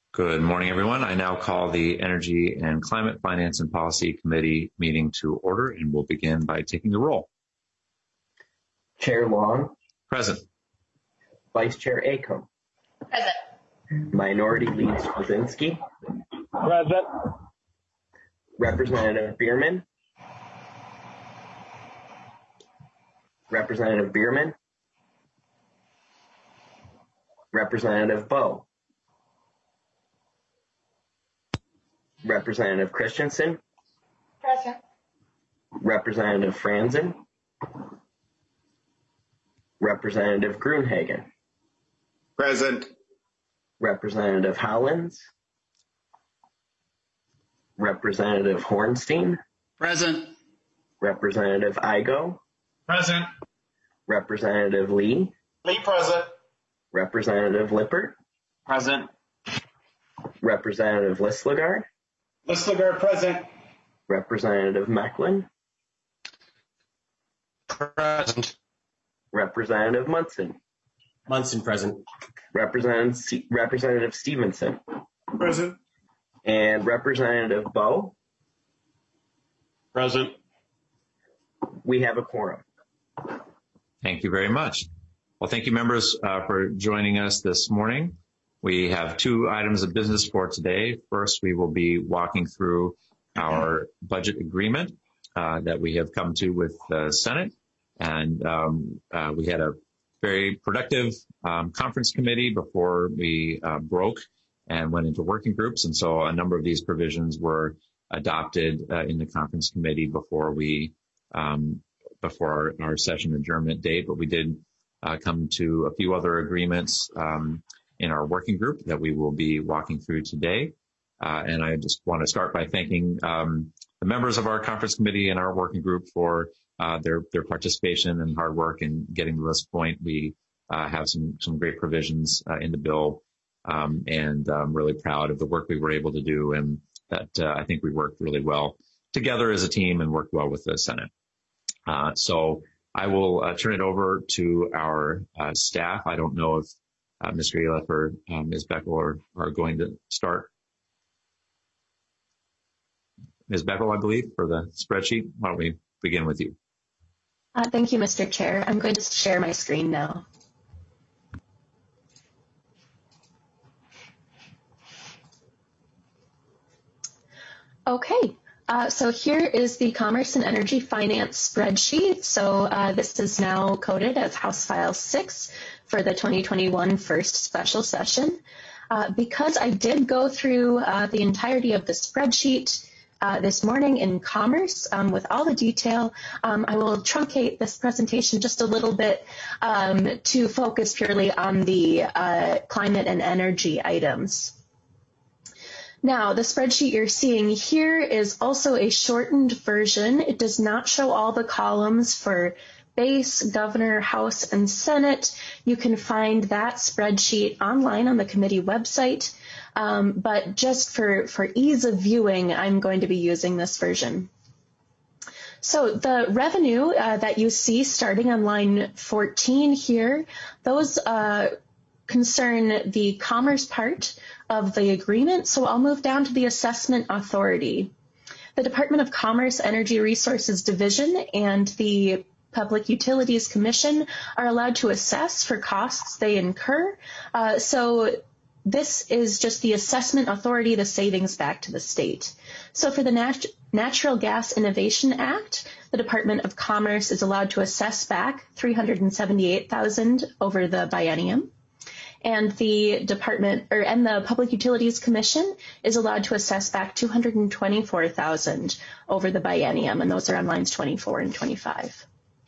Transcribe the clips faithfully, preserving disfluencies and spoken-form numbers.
Good morning, everyone. I now call the Energy and Climate Finance and Policy Committee meeting to order, and we'll begin by taking the roll. Chair Long. Present. Vice Chair Acomb. Present. Minority Leader Kwasinski. Present. Representative Bierman. Representative Bierman. Representative Bowe. Representative Christensen. Present. Representative Franzen. Representative Gruenhagen. Present. Representative Hollins. Representative Hornstein. Present. Representative Igo. Present. Representative Lee. Lee present. Representative Lippert. Present. Representative Listlegard. Listlegard present. Representative Mecklin. Present. Representative Munson. Munson present. Representative, Representative Stevenson. Present. And Representative Bowe. Present. We have a quorum. Thank you very much. Well, thank you, members, uh, for joining us this morning. We have two items of business for today. First, we will be walking through our budget agreement uh, that we have come to with the Senate. And um, uh, we had a very productive um, conference committee before we uh, broke and went into working groups. And so a number of these provisions were adopted uh, in the conference committee before we um, before our, our session adjournment date. But we did uh, come to a few other agreements um, in our working group that we will be walking through today. Uh, and I just want to start by thanking um, the members of our conference committee and our working group for uh, their, their participation and hard work in getting to this point. We uh, have some, some great provisions uh, in the bill, um, and I'm really proud of the work we were able to do, and that uh, I think we worked really well together as a team and worked well with the Senate. Uh, so I will uh, turn it over to our uh, staff. I don't know if Uh, Mister Eliff or uh, Miz Beckel are, are going to start. Miz Beckel, I believe, for the spreadsheet. Why don't we begin with you? Uh, thank you, Mister Chair. I'm going to share my screen now. Okay. Uh, so here is the Commerce and Energy Finance spreadsheet. So uh, this is now coded as House File six for the twenty twenty-one first special session. Uh, because I did go through uh, the entirety of the spreadsheet uh, this morning in Commerce um, with all the detail, um, I will truncate this presentation just a little bit um, to focus purely on the uh, climate and energy items. Now, the spreadsheet you're seeing here is also a shortened version. It does not show all the columns for base, governor, House, and Senate. You can find that spreadsheet online on the committee website. Um, but just for, for ease of viewing, I'm going to be using this version. So the revenue uh, that you see starting on line fourteen here, those uh, concern the commerce part of the agreement. So I'll move down to the assessment authority. The Department of Commerce, Energy Resources Division, and the Public Utilities Commission are allowed to assess for costs they incur. Uh, so this is just the assessment authority, the savings back to the state. So for the Nat- Natural Gas Innovation Act, the Department of Commerce is allowed to assess back three hundred seventy-eight thousand dollars over the biennium. And the department or and the Public Utilities Commission is allowed to assess back two hundred twenty-four thousand dollars over the biennium, and those are on lines twenty-four and twenty-five.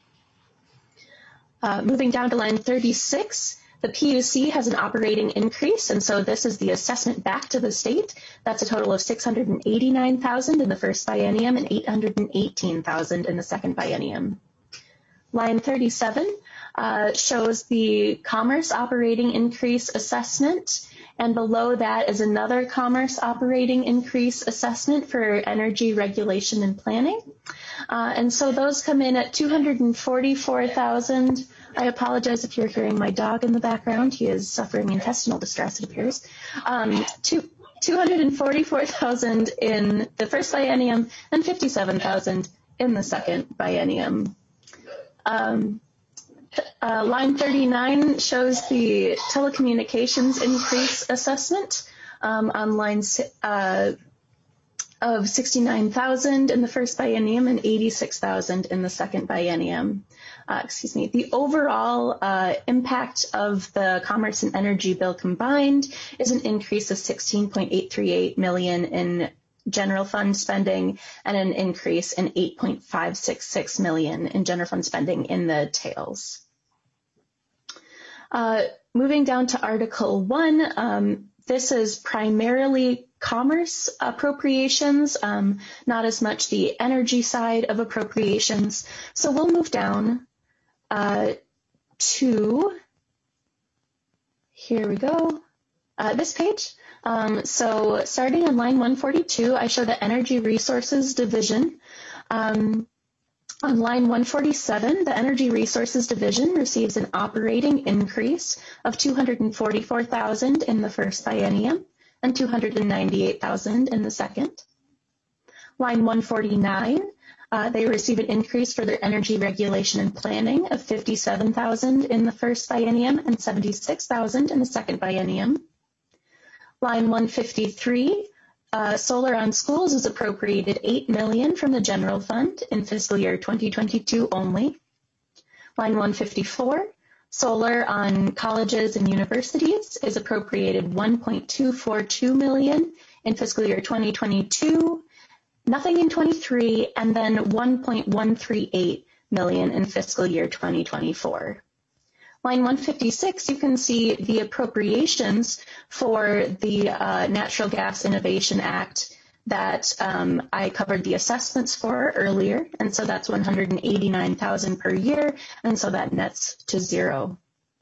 Uh, moving down to line thirty-six, the P U C has an operating increase, and so this is the assessment back to the state. That's a total of six hundred eighty-nine thousand dollars in the first biennium and eight hundred eighteen thousand dollars in the second biennium. Line thirty-seven uh, shows the commerce operating increase assessment, and below that is another commerce operating increase assessment for energy regulation and planning. Uh, and so those come in at two hundred forty-four thousand dollars I apologize if you're hearing my dog in the background. He is suffering intestinal distress, it appears. Um, two, two hundred forty-four thousand in the first biennium and fifty-seven thousand in the second biennium. Um, uh, line thirty-nine shows the telecommunications increase assessment um, on lines uh, of sixty-nine thousand in the first biennium and eighty-six thousand in the second biennium. Uh, excuse me. The overall uh, impact of the Commerce and Energy bill combined is an increase of sixteen point eight three eight million in general fund spending and an increase in eight point five six six million in general fund spending in the tails. Uh, moving down to Article one, um, this is primarily commerce appropriations, um, not as much the energy side of appropriations. So we'll move down uh, to, here we go, uh, this page. Um, so starting on line one forty-two, I show the Energy Resources Division. Um, on line one forty-seven, the Energy Resources Division receives an operating increase of two hundred forty-four thousand in the first biennium and two hundred ninety-eight thousand in the second. Line one forty-nine, uh, they receive an increase for their energy regulation and planning of fifty-seven thousand in the first biennium and seventy-six thousand in the second biennium. Line one fifty-three, uh, solar on schools is appropriated eight million dollars from the general fund in fiscal year twenty twenty-two only. Line one fifty-four, solar on colleges and universities is appropriated one point two four two million dollars in fiscal year twenty twenty-two, nothing in twenty-three, and then one point one three eight million dollars in fiscal year twenty twenty-four. Line one fifty-six, you can see the appropriations for the uh, Natural Gas Innovation Act that um, I covered the assessments for earlier, and so that's one hundred eighty-nine thousand per year, and so that nets to zero.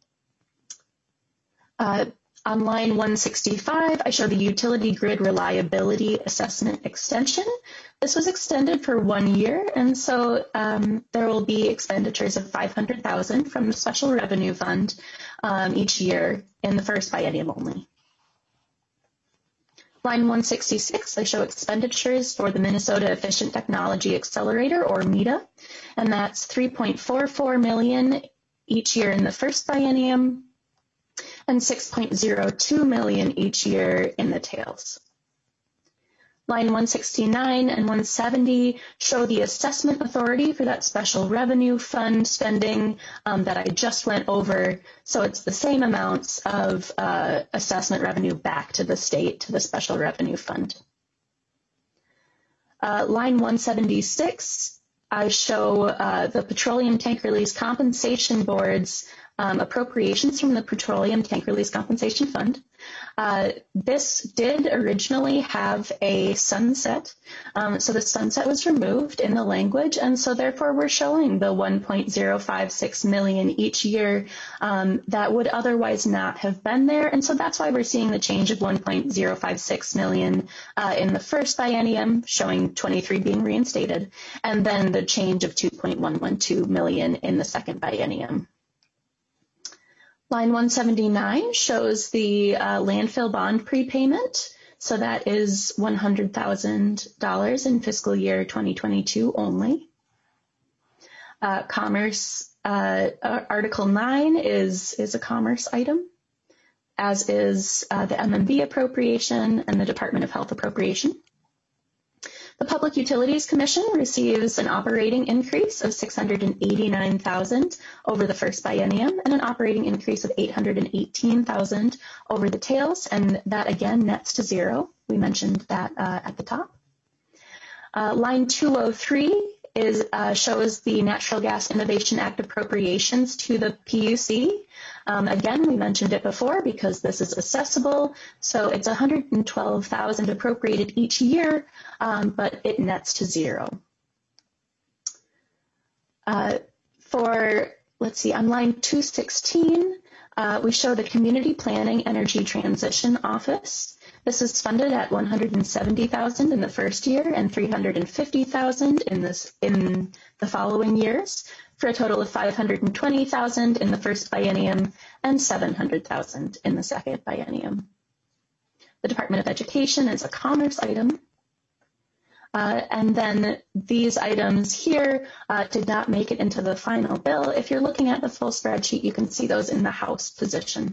Uh, on line one sixty-five, I show the Utility Grid Reliability Assessment Extension. This was extended for one year, and so um, there will be expenditures of five hundred thousand dollars from the Special Revenue Fund um, each year in the first biennium only. Line one sixty-six, I show expenditures for the Minnesota Efficient Technology Accelerator, or META, and that's three point four four million dollars each year in the first biennium and six point zero two million dollars each year in the tails. Line one sixty-nine and one seventy show the assessment authority for that special revenue fund spending um, that I just went over. So it's the same amounts of uh, assessment revenue back to the state, to the special revenue fund. Uh, line one seventy-six, I show uh, the Petroleum Tank Release Compensation Board's Um, appropriations from the Petroleum Tank Release Compensation Fund. Uh, this did originally have a sunset, um, so the sunset was removed in the language, and so therefore we're showing the one point zero five six million each year um, that would otherwise not have been there, and so that's why we're seeing the change of one point zero five six million uh, in the first biennium, showing twenty-three being reinstated, and then the change of two point one one two million in the second biennium. Line one seventy-nine shows the uh, landfill bond prepayment. So that is one hundred thousand dollars in fiscal year twenty twenty-two only. Uh, commerce, uh, Article nine is, is a commerce item, as is uh, the M M B appropriation and the Department of Health appropriation. The Public Utilities Commission receives an operating increase of six hundred eighty-nine thousand dollars over the first biennium and an operating increase of eight hundred eighteen thousand dollars over the tails, and that again nets to zero. We mentioned that uh, at the top. Uh, line two oh three is uh, shows the Natural Gas Innovation Act appropriations to the P U C. Um, again, we mentioned it before because this is accessible, so it's one hundred twelve thousand dollars appropriated each year, um, but it nets to zero. Uh, for, let's see, on line two sixteen, uh, we show the Community Planning Energy Transition Office. This is funded at one hundred seventy thousand dollars in the first year and three hundred fifty thousand dollars in this in the following years. for a total of five hundred twenty thousand dollars in the first biennium and seven hundred thousand dollars in the second biennium. The Department of Education is a commerce item. Uh, and then these items here uh, did not make it into the final bill. If you're looking at the full spreadsheet, you can see those in the House position.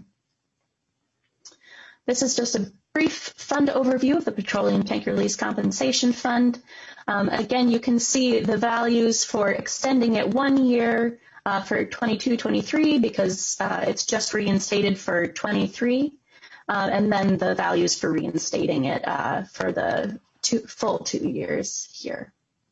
This is just a brief fund overview of the Petroleum Tanker Lease Compensation Fund. Um, again, you can see the values for extending it one year uh, for twenty-two twenty-three because uh, it's just reinstated for twenty-three, uh, and then the values for reinstating it uh, for the two, full two years here.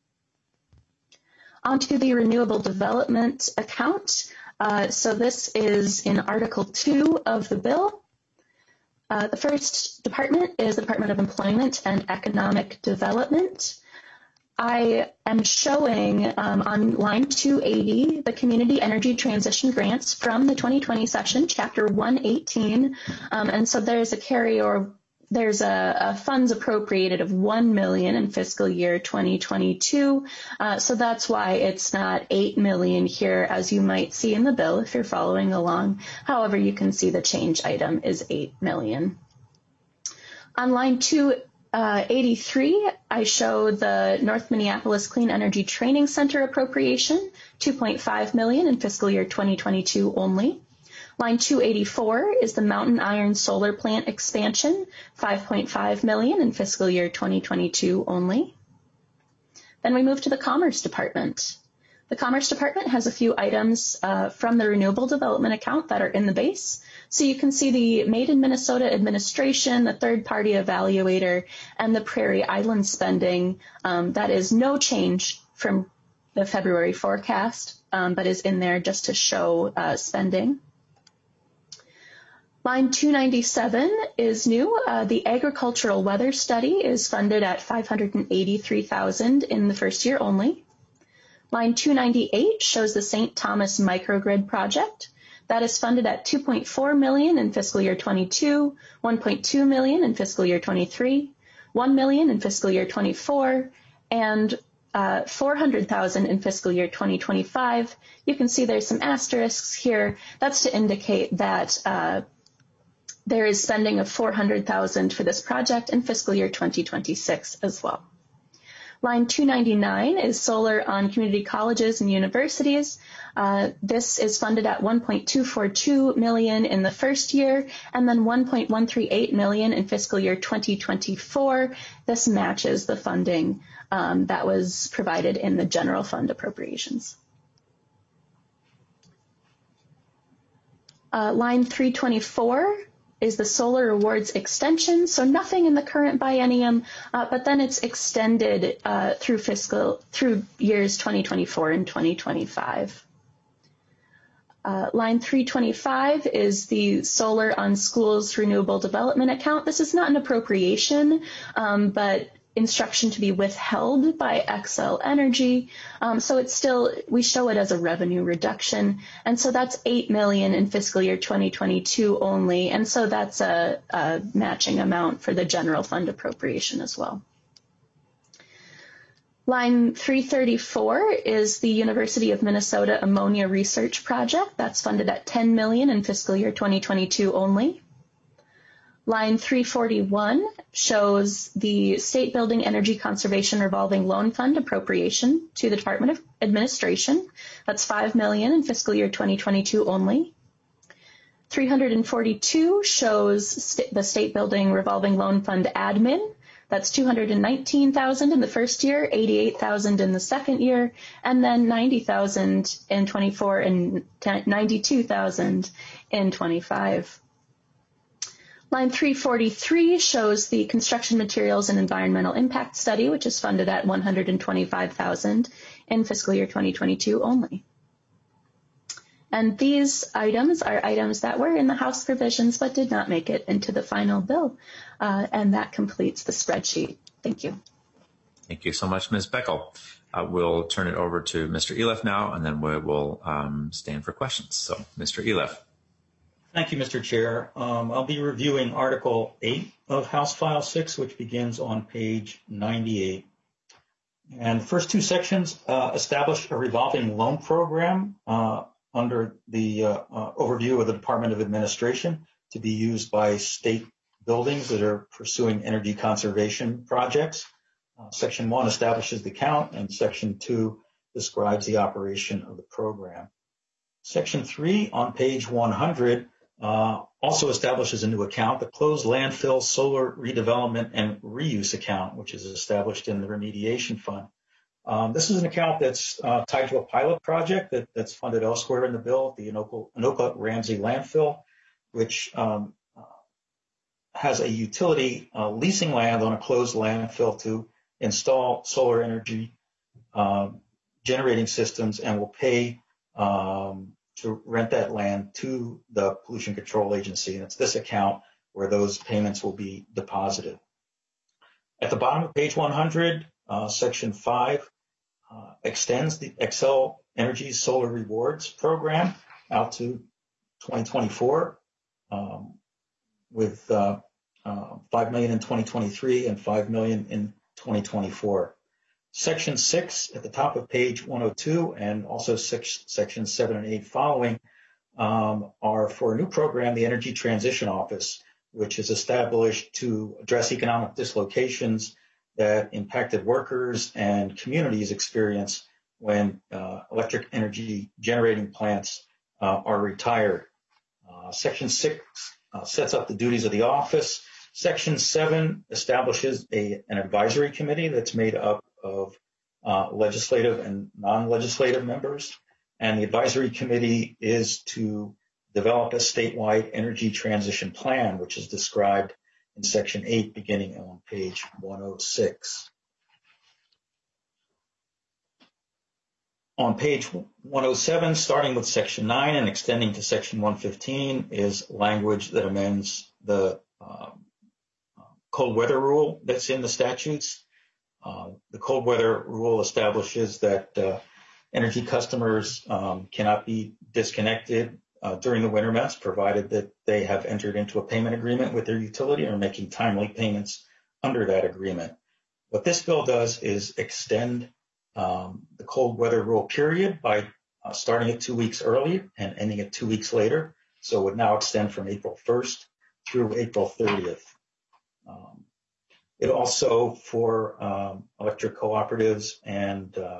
On to the Renewable Development Account. Uh, so this is in Article two of the bill. Uh, the first department is the Department of Employment and Economic Development. I am showing um, on line two eighty the Community Energy Transition Grants from the twenty twenty session, Chapter one eighteen, um, and so there's a carryover. There's a, a funds appropriated of one million dollars in fiscal year twenty twenty-two, uh, so that's why it's not eight million dollars here as you might see in the bill if you're following along. However, you can see the change item is eight million dollars. On line two eighty-three, I show the North Minneapolis Clean Energy Training Center appropriation, two point five million dollars in fiscal year twenty twenty-two only. Line two eighty-four is the Mountain Iron Solar Plant expansion, five point five million dollars in fiscal year twenty twenty-two only. Then we move to the Commerce Department. The Commerce Department has a few items uh, from the Renewable Development Account that are in the base. So you can see the Made in Minnesota Administration, the third-party evaluator, and the Prairie Island spending. Um, that is no change from the February forecast, um, but is in there just to show uh, spending. Line two ninety-seven is new. Uh, the Agricultural Weather Study is funded at five hundred eighty-three thousand dollars in the first year only. Line two ninety-eight shows the Saint Thomas Microgrid Project. That is funded at two point four million dollars in fiscal year twenty-two, one point two million dollars in fiscal year twenty-three, one million dollars in fiscal year twenty-four, and uh, four hundred thousand dollars in fiscal year twenty twenty-five. You can see there's some asterisks here. That's to indicate that uh, there is spending of four hundred thousand dollars for this project in fiscal year twenty twenty-six as well. Line two ninety-nine is solar on community colleges and universities. Uh, this is funded at one point two four two million dollars in the first year and then one point one three eight million dollars in fiscal year twenty twenty-four. This matches the funding um, that was provided in the general fund appropriations. Uh, line three twenty-four is the solar awards extension. So nothing in the current biennium, uh, but then it's extended uh, through fiscal, through years twenty twenty-four and twenty twenty-five. Uh, line three twenty-five is the Solar on Schools Renewable Development Account. This is not an appropriation, um, but instruction to be withheld by Xcel Energy. Um, so it's still, we show it as a revenue reduction. And so that's eight million dollars in fiscal year twenty twenty-two only. And so that's a, a matching amount for the general fund appropriation as well. Line three thirty-four is the University of Minnesota Ammonia Research Project. That's funded at ten million dollars in fiscal year twenty twenty-two only. Line three forty-one shows the State Building Energy Conservation Revolving Loan Fund appropriation to the Department of Administration. That's five million dollars in fiscal year twenty twenty-two only. three forty-two shows st- the State Building Revolving Loan Fund admin. That's two hundred nineteen thousand dollars in the first year, eighty-eight thousand dollars in the second year, and then ninety thousand dollars in twenty-four and ninety-two thousand dollars in twenty-five. Line three forty-three shows the Construction Materials and Environmental Impact Study, which is funded at one hundred twenty-five thousand dollars in fiscal year twenty twenty-two only. And these items are items that were in the House provisions but did not make it into the final bill. Uh, and that completes the spreadsheet. Thank you. Thank you so much, Miz Beckel. Uh, we'll turn it over to Mister Eliff now, and then we will um, stand for questions. So, Mister Eliff. Thank you, Mister Chair. Um, I'll be reviewing Article eight of House File six, which begins on page ninety-eight. And the first two sections uh, establish a revolving loan program uh, under the uh, uh, overview of the Department of Administration to be used by state buildings that are pursuing energy conservation projects. Uh, section one establishes the account, and section two describes the operation of the program. Section three on page one hundred uh, also establishes a new account, the closed landfill solar redevelopment and reuse account, which is established in the remediation fund. Um, this is an account that's uh, tied to a pilot project that, that's funded elsewhere in the bill, the Anoka, Anoka Ramsey landfill, which um, uh, has a utility uh, leasing land on a closed landfill to install solar energy uh, generating systems and will pay um, to rent that land to the Pollution Control Agency. And it's this account where those payments will be deposited. At the bottom of page one hundred, uh, section five uh, extends the Xcel Energy Solar Rewards program out to twenty twenty-four um, with uh, uh, five million dollars in twenty twenty-three and five million dollars in twenty twenty-four. Section six at the top of page one oh two and also six, sections seven and eight following um, are for a new program, the Energy Transition Office, which is established to address economic dislocations that impacted workers and communities experience when uh, electric energy generating plants uh, are retired. Uh, section six uh, sets up the duties of the office. Section seven establishes a, an advisory committee that's made up of uh, legislative and non-legislative members. And the advisory committee is to develop a statewide energy transition plan, which is described in section eight, beginning on page one oh six. On page one oh seven, starting with section nine and extending to section one fifteen, is language that amends the um, cold weather rule that's in the statutes. Uh, the cold weather rule establishes that uh, energy customers um, cannot be disconnected uh, during the winter months, provided that they have entered into a payment agreement with their utility and are making timely payments under that agreement. What this bill does is extend um, the cold weather rule period by uh, starting it two weeks early and ending it two weeks later. So it would now extend from April first through April thirtieth. Um, It also, for um, electric cooperatives and uh,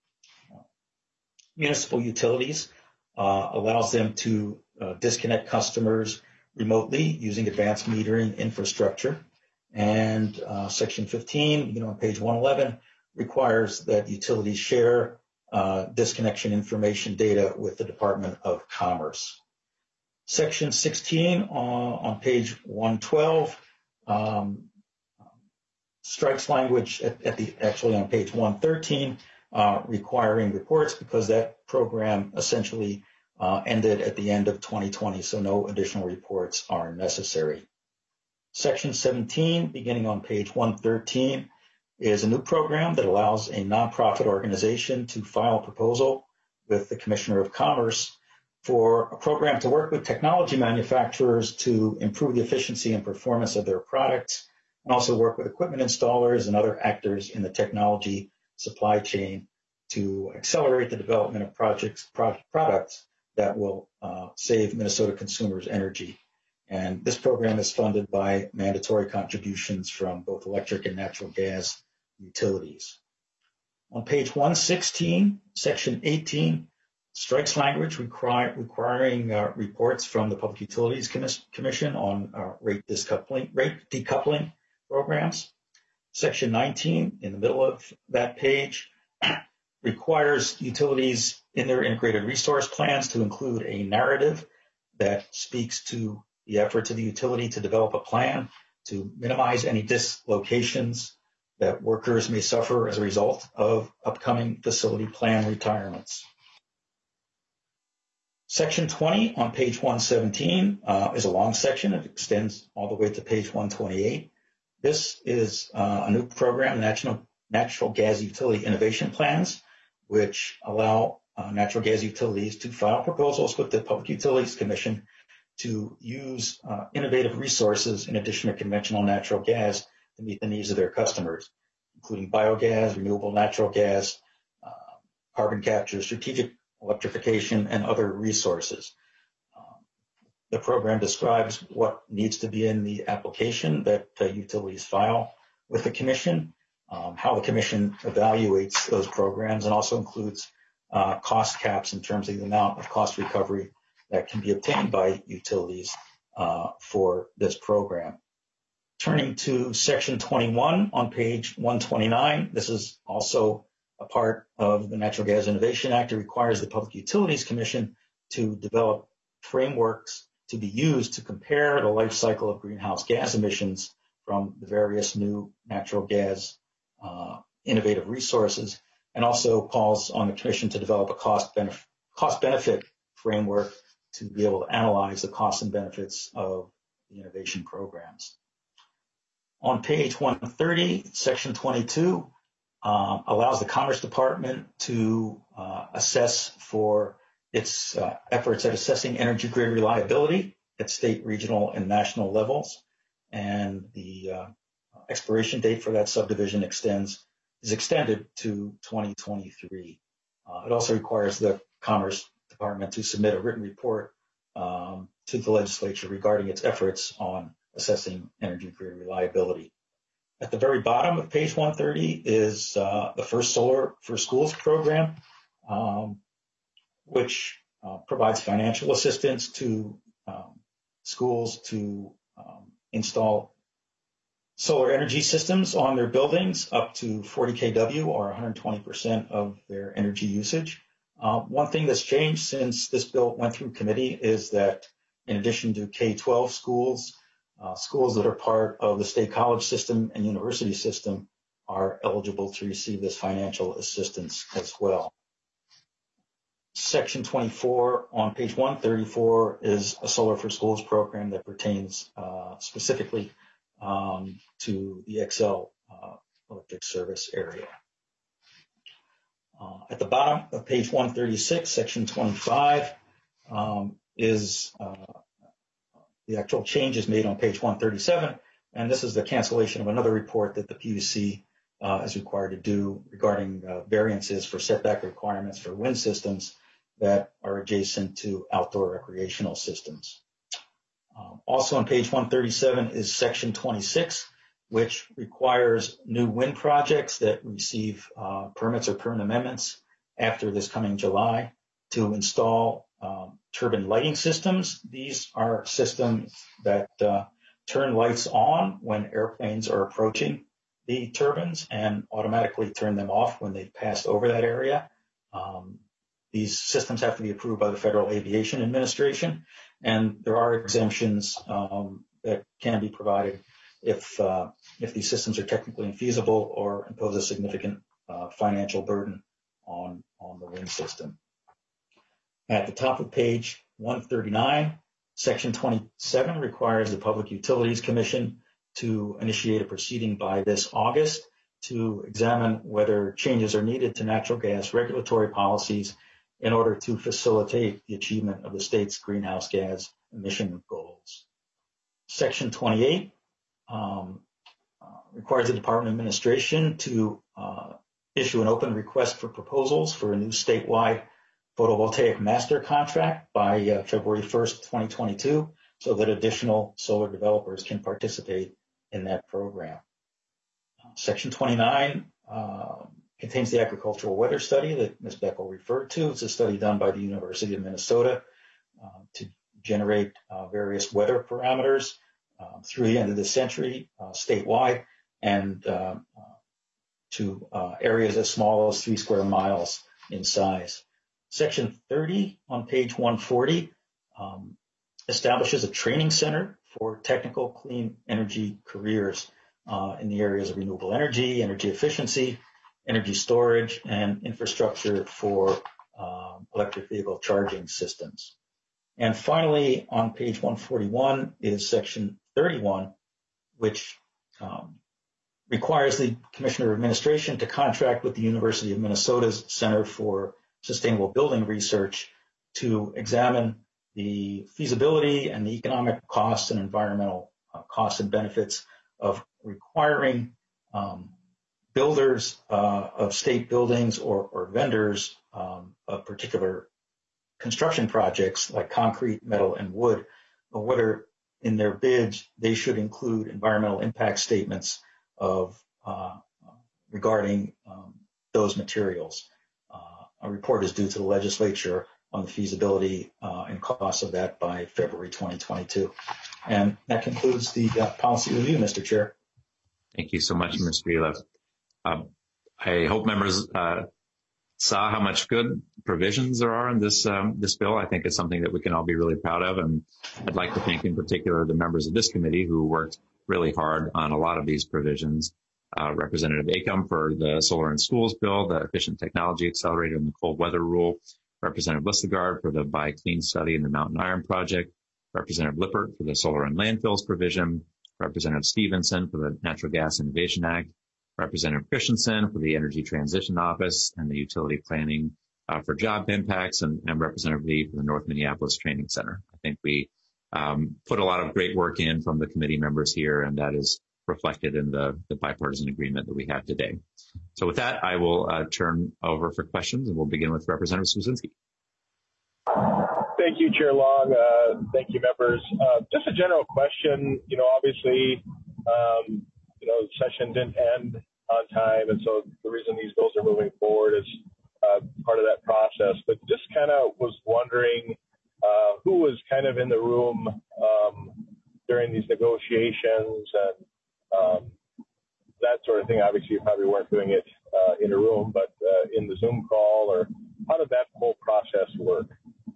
municipal utilities, uh, allows them to uh, disconnect customers remotely using advanced metering infrastructure. And uh, section fifteen, you know, on page one eleven, requires that utilities share uh, disconnection information data with the Department of Commerce. Section sixteen on, on page one twelve um, strikes language at, at the actually on page one thirteen uh, requiring reports, because that program essentially uh, ended at the end of twenty twenty, so no additional reports are necessary. Section seventeen, beginning on page one thirteen, is a new program that allows a nonprofit organization to file a proposal with the Commissioner of Commerce for a program to work with technology manufacturers to improve the efficiency and performance of their products, and also work with equipment installers and other actors in the technology supply chain to accelerate the development of projects, pro- products that will uh, save Minnesota consumers energy. And this program is funded by mandatory contributions from both electric and natural gas utilities. On page one sixteen, section eighteen, strikes language require, requiring uh, reports from the Public Utilities Commis- Commission on uh, rate decoupling, rate decoupling programs. Section nineteen, in the middle of that page, requires utilities in their integrated resource plans to include a narrative that speaks to the efforts of the utility to develop a plan to minimize any dislocations that workers may suffer as a result of upcoming facility plan retirements. Section twenty on page one seventeen uh, is a long section. It extends all the way to page one twenty-eight. This is uh, a new program, National Natural Gas Utility Innovation Plans, which allow uh, natural gas utilities to file proposals with the Public Utilities Commission to use uh, innovative resources in addition to conventional natural gas to meet the needs of their customers. including biogas, renewable natural gas, uh, carbon capture, strategic electrification, and other resources. Um, the program describes what needs to be in the application that uh, utilities file with the Commission, um, how the Commission evaluates those programs, and also includes uh, cost caps in terms of the amount of cost recovery that can be obtained by utilities uh, for this program. Turning to section twenty-one on page one twenty-nine, this is also a part of the Natural Gas Innovation Act. It requires the Public Utilities Commission to develop frameworks to be used to compare the life cycle of greenhouse gas emissions from the various new natural gas uh, innovative resources, and also calls on the Commission to develop a cost benefit, cost benefit framework to be able to analyze the costs and benefits of the innovation programs. On page one thirty, section twenty-two uh, allows the Commerce Department to uh, assess for its uh, efforts at assessing energy grid reliability at state, regional, and national levels. And the uh, expiration date for that subdivision extends is extended to twenty twenty-three. Uh, it also requires the Commerce Department to submit a written report um, to the legislature regarding its efforts on assessing energy grid reliability. At the very bottom of page one thirty is uh, the First Solar for Schools program, um, which uh, provides financial assistance to um, schools to um, install solar energy systems on their buildings up to forty K W or one hundred twenty percent of their energy usage. Uh, one thing that's changed since this bill went through committee is that in addition to K twelve schools, uh, schools that are part of the state college system and university system are eligible to receive this financial assistance as well. Section twenty-four on page one thirty-four is a Solar for Schools program that pertains uh, specifically um, to the Xcel uh, electric service area. Uh, at the bottom of page one thirty-six, section twenty-five um, is uh, the actual changes made on page one thirty-seven, and this is the cancellation of another report that the P U C uh, is required to do regarding uh, variances for setback requirements for wind systems that are adjacent to outdoor recreational systems. Um, also on page one thirty-seven is section twenty-six, which requires new wind projects that receive uh, permits or permit amendments after this coming July to install um, turbine lighting systems. These are systems that uh, turn lights on when airplanes are approaching the turbines and automatically turn them off when they've passed over that area. Um, these systems have to be approved by the Federal Aviation Administration, and there are exemptions um, that can be provided if uh, if these systems are technically infeasible or impose a significant uh, financial burden on, on the wind system. At the top of page one thirty-nine, section twenty-seven requires the Public Utilities Commission to initiate a proceeding by this August to examine whether changes are needed to natural gas regulatory policies in order to facilitate the achievement of the state's greenhouse gas emission goals. Section twenty-eight Um, uh, requires the Department of Administration to uh, issue an open request for proposals for a new statewide photovoltaic master contract by uh, February first, twenty twenty-two, so that additional solar developers can participate in that program. Uh, Section twenty-nine uh, contains the agricultural weather study that Miz Beckel referred to. It's a study done by the University of Minnesota uh, to generate uh, various weather parameters Uh, through the end of the century, uh, statewide, and uh, uh, to uh, areas as small as three square miles in size. Section thirty on page one forty um, establishes a training center for technical clean energy careers uh, in the areas of renewable energy, energy efficiency, energy storage, and infrastructure for um, electric vehicle charging systems. And finally, on page one forty-one is section thirty-one, which um, requires the Commissioner of Administration to contract with the University of Minnesota's Center for Sustainable Building Research to examine the feasibility and the economic costs and environmental uh, costs and benefits of requiring um, builders uh, of state buildings or, or vendors um, of particular construction projects like concrete, metal, and wood, or whether in their bids they should include environmental impact statements of uh, regarding um, those materials. Uh, a report is due to the legislature on the feasibility uh, and costs of that by February twenty twenty-two. And that concludes the uh, policy review, Mister Chair. Thank you so much, Mister Eliff. Um, I hope members uh, saw how much good provisions there are in this um, this bill. I think it's something that we can all be really proud of, and I'd like to thank in particular the members of this committee who worked really hard on a lot of these provisions. Uh, Representative Acom for the Solar in Schools bill, the Efficient Technology Accelerator and the Cold Weather Rule, Representative Listagard for the Buy Clean study and the Mountain Iron Project, Representative Lippert for the Solar and Landfills provision, Representative Stevenson for the Natural Gas Innovation Act, Representative Christensen for the Energy Transition Office and the Utility Planning uh, for Job Impacts, and, and Representative Lee for the North Minneapolis Training Center. I think we um, put a lot of great work in from the committee members here, and that is reflected in the, the bipartisan agreement that we have today. So with that, I will uh, turn over for questions, and we'll begin with Representative Swedzinski. Thank you, Chair Long. Uh, thank you, members. Uh, just a general question. You know, obviously, um, you know, the session didn't end on time, and so the reason these bills are moving forward is uh, part of that process. But just kind of was wondering uh, who was kind of in the room um, during these negotiations and um, that sort of thing. Obviously, you probably weren't doing it uh, in a room, but uh, in the Zoom call, or how did that whole process work?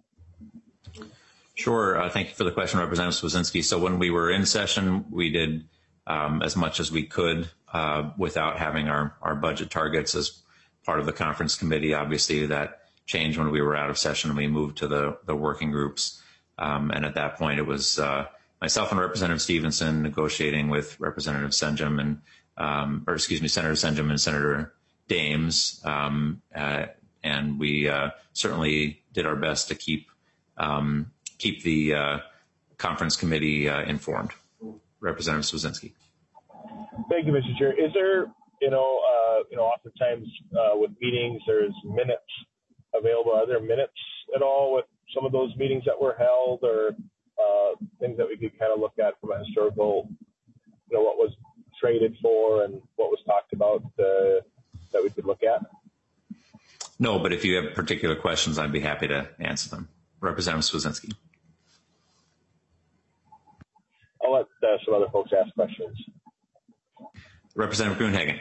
Sure. Uh, thank you for the question, Representative Swedzinski. So when we were in session, we did um, as much as we could uh, without having our, our budget targets as part of the conference committee. Obviously, that changed when we were out of session and we moved to the, the working groups. Um, and at that point, it was uh, myself and Representative Stevenson negotiating with Representative Senjum and, um, or excuse me, Senator Senjum and Senator Dames. Um, uh, and we uh, certainly did our best to keep um, keep the uh, conference committee uh, informed. Representative Swedzinski. Thank you, Mister Chair. Is there, you know, uh, you know, oftentimes uh, with meetings, there's minutes available. Are there minutes at all with some of those meetings that were held, or uh, things that we could kind of look at from a historical, you know, what was traded for and what was talked about uh, that we could look at? No, but if you have particular questions, I'd be happy to answer them. Representative Swedzinski. I'll let uh, some other folks ask questions. Representative Gruenhagen.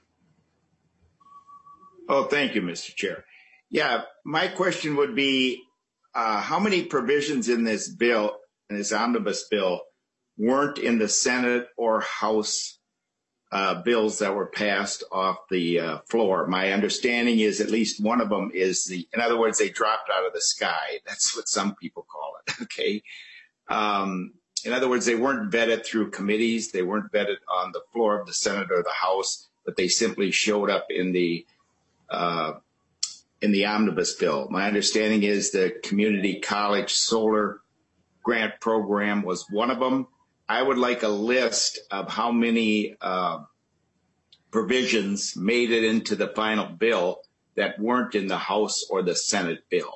Oh, thank you, Mister Chair. Yeah, my question would be, uh, how many provisions in this bill, in this omnibus bill, weren't in the Senate or House uh, bills that were passed off the uh, floor? My understanding is at least one of them is the, in other words, they dropped out of the sky. That's what some people call it, okay? Um, in other words, they weren't vetted through committees. They weren't vetted on the floor of the Senate or the House, but they simply showed up in the uh, in the omnibus bill. My understanding is the Community College Solar Grant Program was one of them. I would like a list of how many uh, provisions made it into the final bill that weren't in the House or the Senate bill.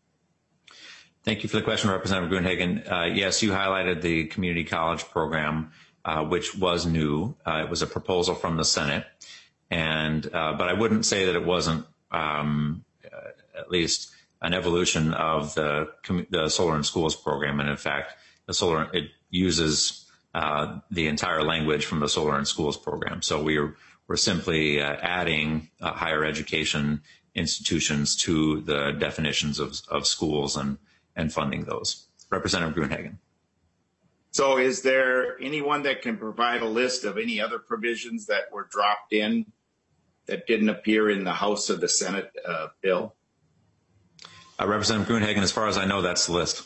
Thank you for the question, Representative Gruenhagen. Uh, yes, you highlighted the community college program, uh, which was new. Uh, it was a proposal from the Senate, and uh, but I wouldn't say that it wasn't um, uh, at least an evolution of the, the Solar in Schools program. And in fact, the solar it uses uh, the entire language from the Solar in Schools program. So we're we're simply uh, adding uh, higher education institutions to the definitions of, of schools and and funding those. Representative Gruenhagen. So is there anyone that can provide a list of any other provisions that were dropped in that didn't appear in the House or the Senate uh, bill? Uh, Representative Gruenhagen, as far as I know, that's the list.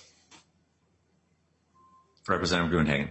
Representative Gruenhagen.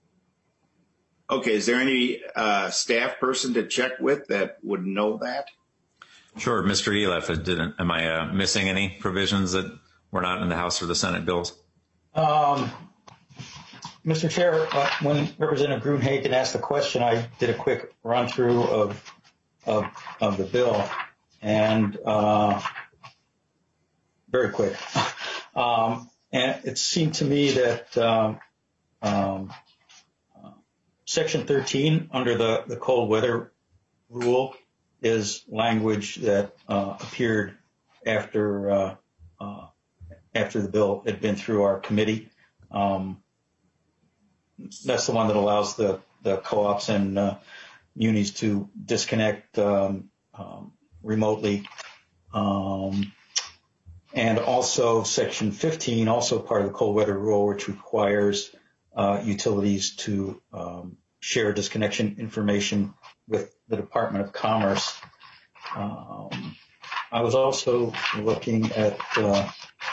Okay, is there any uh, staff person to check with that would know that? Sure, Mister Eliff, didn't, am I uh, missing any provisions that were not in the House or the Senate bills? Um, Mister Chair, uh, when Representative Gruenhagen asked the question, I did a quick run through of of, of the bill, and uh, very quick. Um, and it seemed to me that um, um, uh, Section thirteen under the, the cold weather rule is language that uh, appeared after uh, uh, after the bill had been through our committee. Um, that's the one that allows the, the co-ops and uh, munis to disconnect um, um, remotely. Um, and also Section fifteen, also part of the cold weather rule, which requires uh, utilities to um, share disconnection information with the Department of Commerce. Um, I was also looking at uh,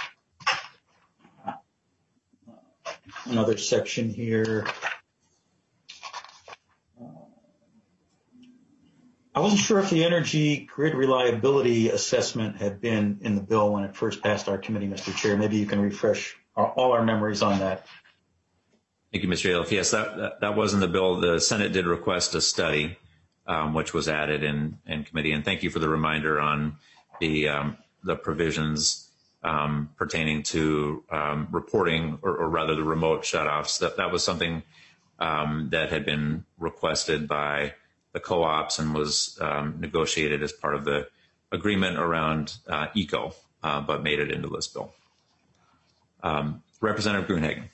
another section here. I wasn't sure if the energy grid reliability assessment had been in the bill when it first passed our committee, Mister Chair. Maybe you can refresh our, all our memories on that. Thank you, Mister Aliff. Yes, that, that, that was in the bill. The Senate did request a study, um, which was added in, in committee. And thank you for the reminder on the, um, the provisions um, pertaining to um, reporting, or, or rather the remote shutoffs. That, that was something um, that had been requested by the co-ops and was um, negotiated as part of the agreement around uh, ECO, uh, but made it into this bill. Um, Representative Gruenhagen.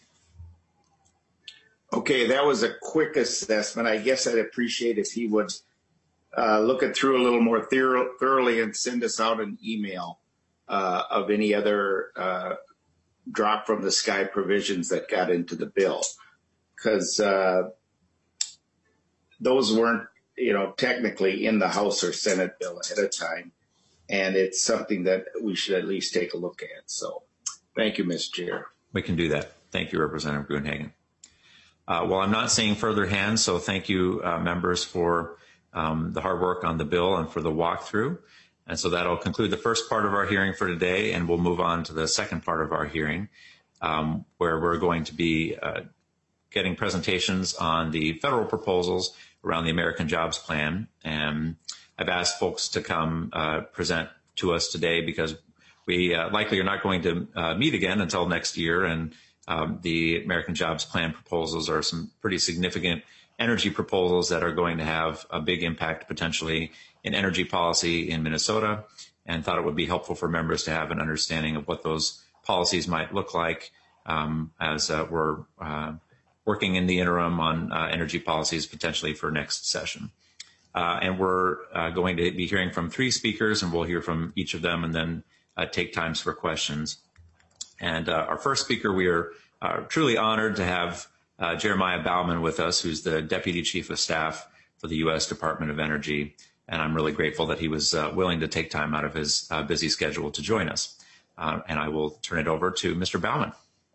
Okay, that was a quick assessment. I guess I'd appreciate if he would uh, look it through a little more thorough, thoroughly and send us out an email uh, of any other uh, drop from the sky provisions that got into the bill, because uh, those weren't, you know, technically in the House or Senate bill ahead of time, and it's something that we should at least take a look at. So, thank you, Mister Chair. We can do that. Thank you, Representative Gruenhagen. Uh, well, I'm not seeing further hands, so thank you, uh, members, for um, the hard work on the bill and for the walkthrough. And so that'll conclude the first part of our hearing for today, and we'll move on to the second part of our hearing, um, where we're going to be uh, getting presentations on the federal proposals around the American Jobs Plan. And I've asked folks to come uh, present to us today because we uh, likely are not going to uh, meet again until next year. And um, the American Jobs Plan proposals are some pretty significant energy proposals that are going to have a big impact potentially in energy policy in Minnesota, and thought it would be helpful for members to have an understanding of what those policies might look like um, as uh, we're uh, working in the interim on uh, energy policies potentially for next session. Uh, and we're uh, going to be hearing from three speakers, and we'll hear from each of them and then uh, take times for questions. And uh, our first speaker, we are uh, truly honored to have uh, Jeremiah Bauman with us, who's the Deputy Chief of Staff for the U S Department of Energy. And I'm really grateful that he was uh, willing to take time out of his uh, busy schedule to join us. Uh, and I will turn it over to Mister Bauman.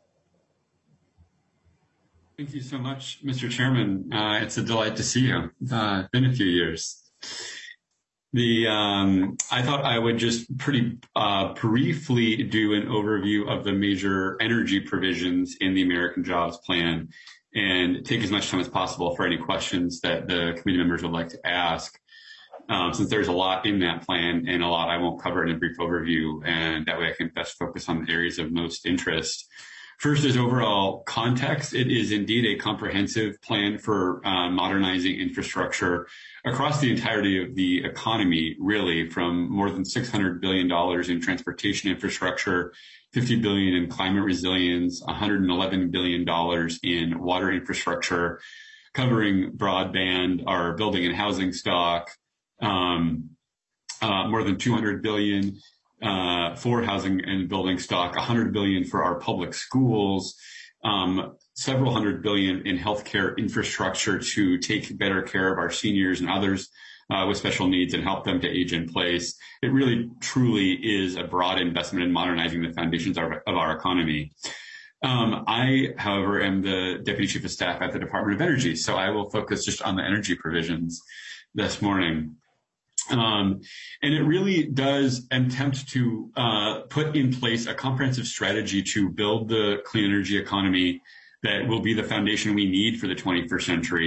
Thank you so much, Mister Chairman. Uh, it's a delight to see you. Uh, it's been a few years. The um, I thought I would just pretty uh, briefly do an overview of the major energy provisions in the American Jobs Plan and take as much time as possible for any questions that the committee members would like to ask. Um, since there's a lot in that plan and a lot I won't cover in a brief overview, and that way I can best focus on the areas of most interest. First is overall context. It is indeed a comprehensive plan for uh, modernizing infrastructure across the entirety of the economy, really, from more than six hundred billion dollars in transportation infrastructure, fifty billion dollars in climate resilience, one hundred eleven billion dollars in water infrastructure, covering broadband, our building and housing stock, um, uh, more than two hundred billion dollars Uh, for housing and building stock, one hundred billion dollars for our public schools, um, several hundred billion in healthcare infrastructure to take better care of our seniors and others uh, with special needs and help them to age in place. It really, truly is a broad investment in modernizing the foundations of, of our economy. Um, I, however, am the Deputy Chief of Staff at the Department of Energy, so I will focus just on the energy provisions this morning. Um, and it really does attempt to uh, put in place a comprehensive strategy to build the clean energy economy that will be the foundation we need for the twenty-first century.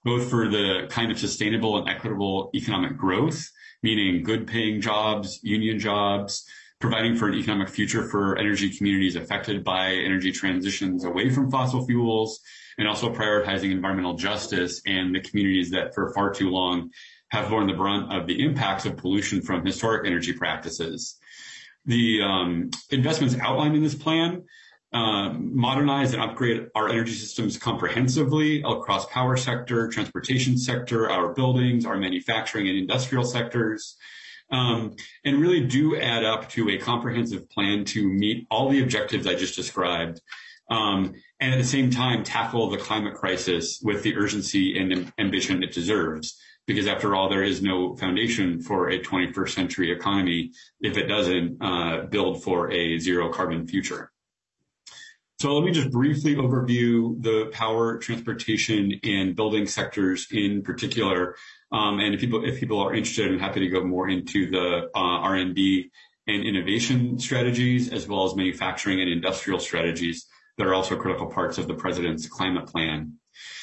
both for the kind of sustainable and equitable economic growth, meaning good paying jobs, union jobs, providing for an economic future for energy communities affected by energy transitions away from fossil fuels, and also prioritizing environmental justice and the communities that for far too long have borne the brunt of the impacts of pollution from historic energy practices. The um, investments outlined in this plan um, modernize and upgrade our energy systems comprehensively across power sector, transportation sector, our buildings, our manufacturing and industrial sectors, um, and really do add up to a comprehensive plan to meet all the objectives I just described, um, and at the same time tackle the climate crisis with the urgency and ambition it deserves. Because after all, there is no foundation for a twenty-first century economy if it doesn't uh, build for a zero carbon future. So let me just briefly overview the power, transportation, and building sectors in particular. Um, and if people, if people are interested, I'm happy to go more into the uh, R and D and innovation strategies, as well as manufacturing and industrial strategies that are also critical parts of the President's climate plan.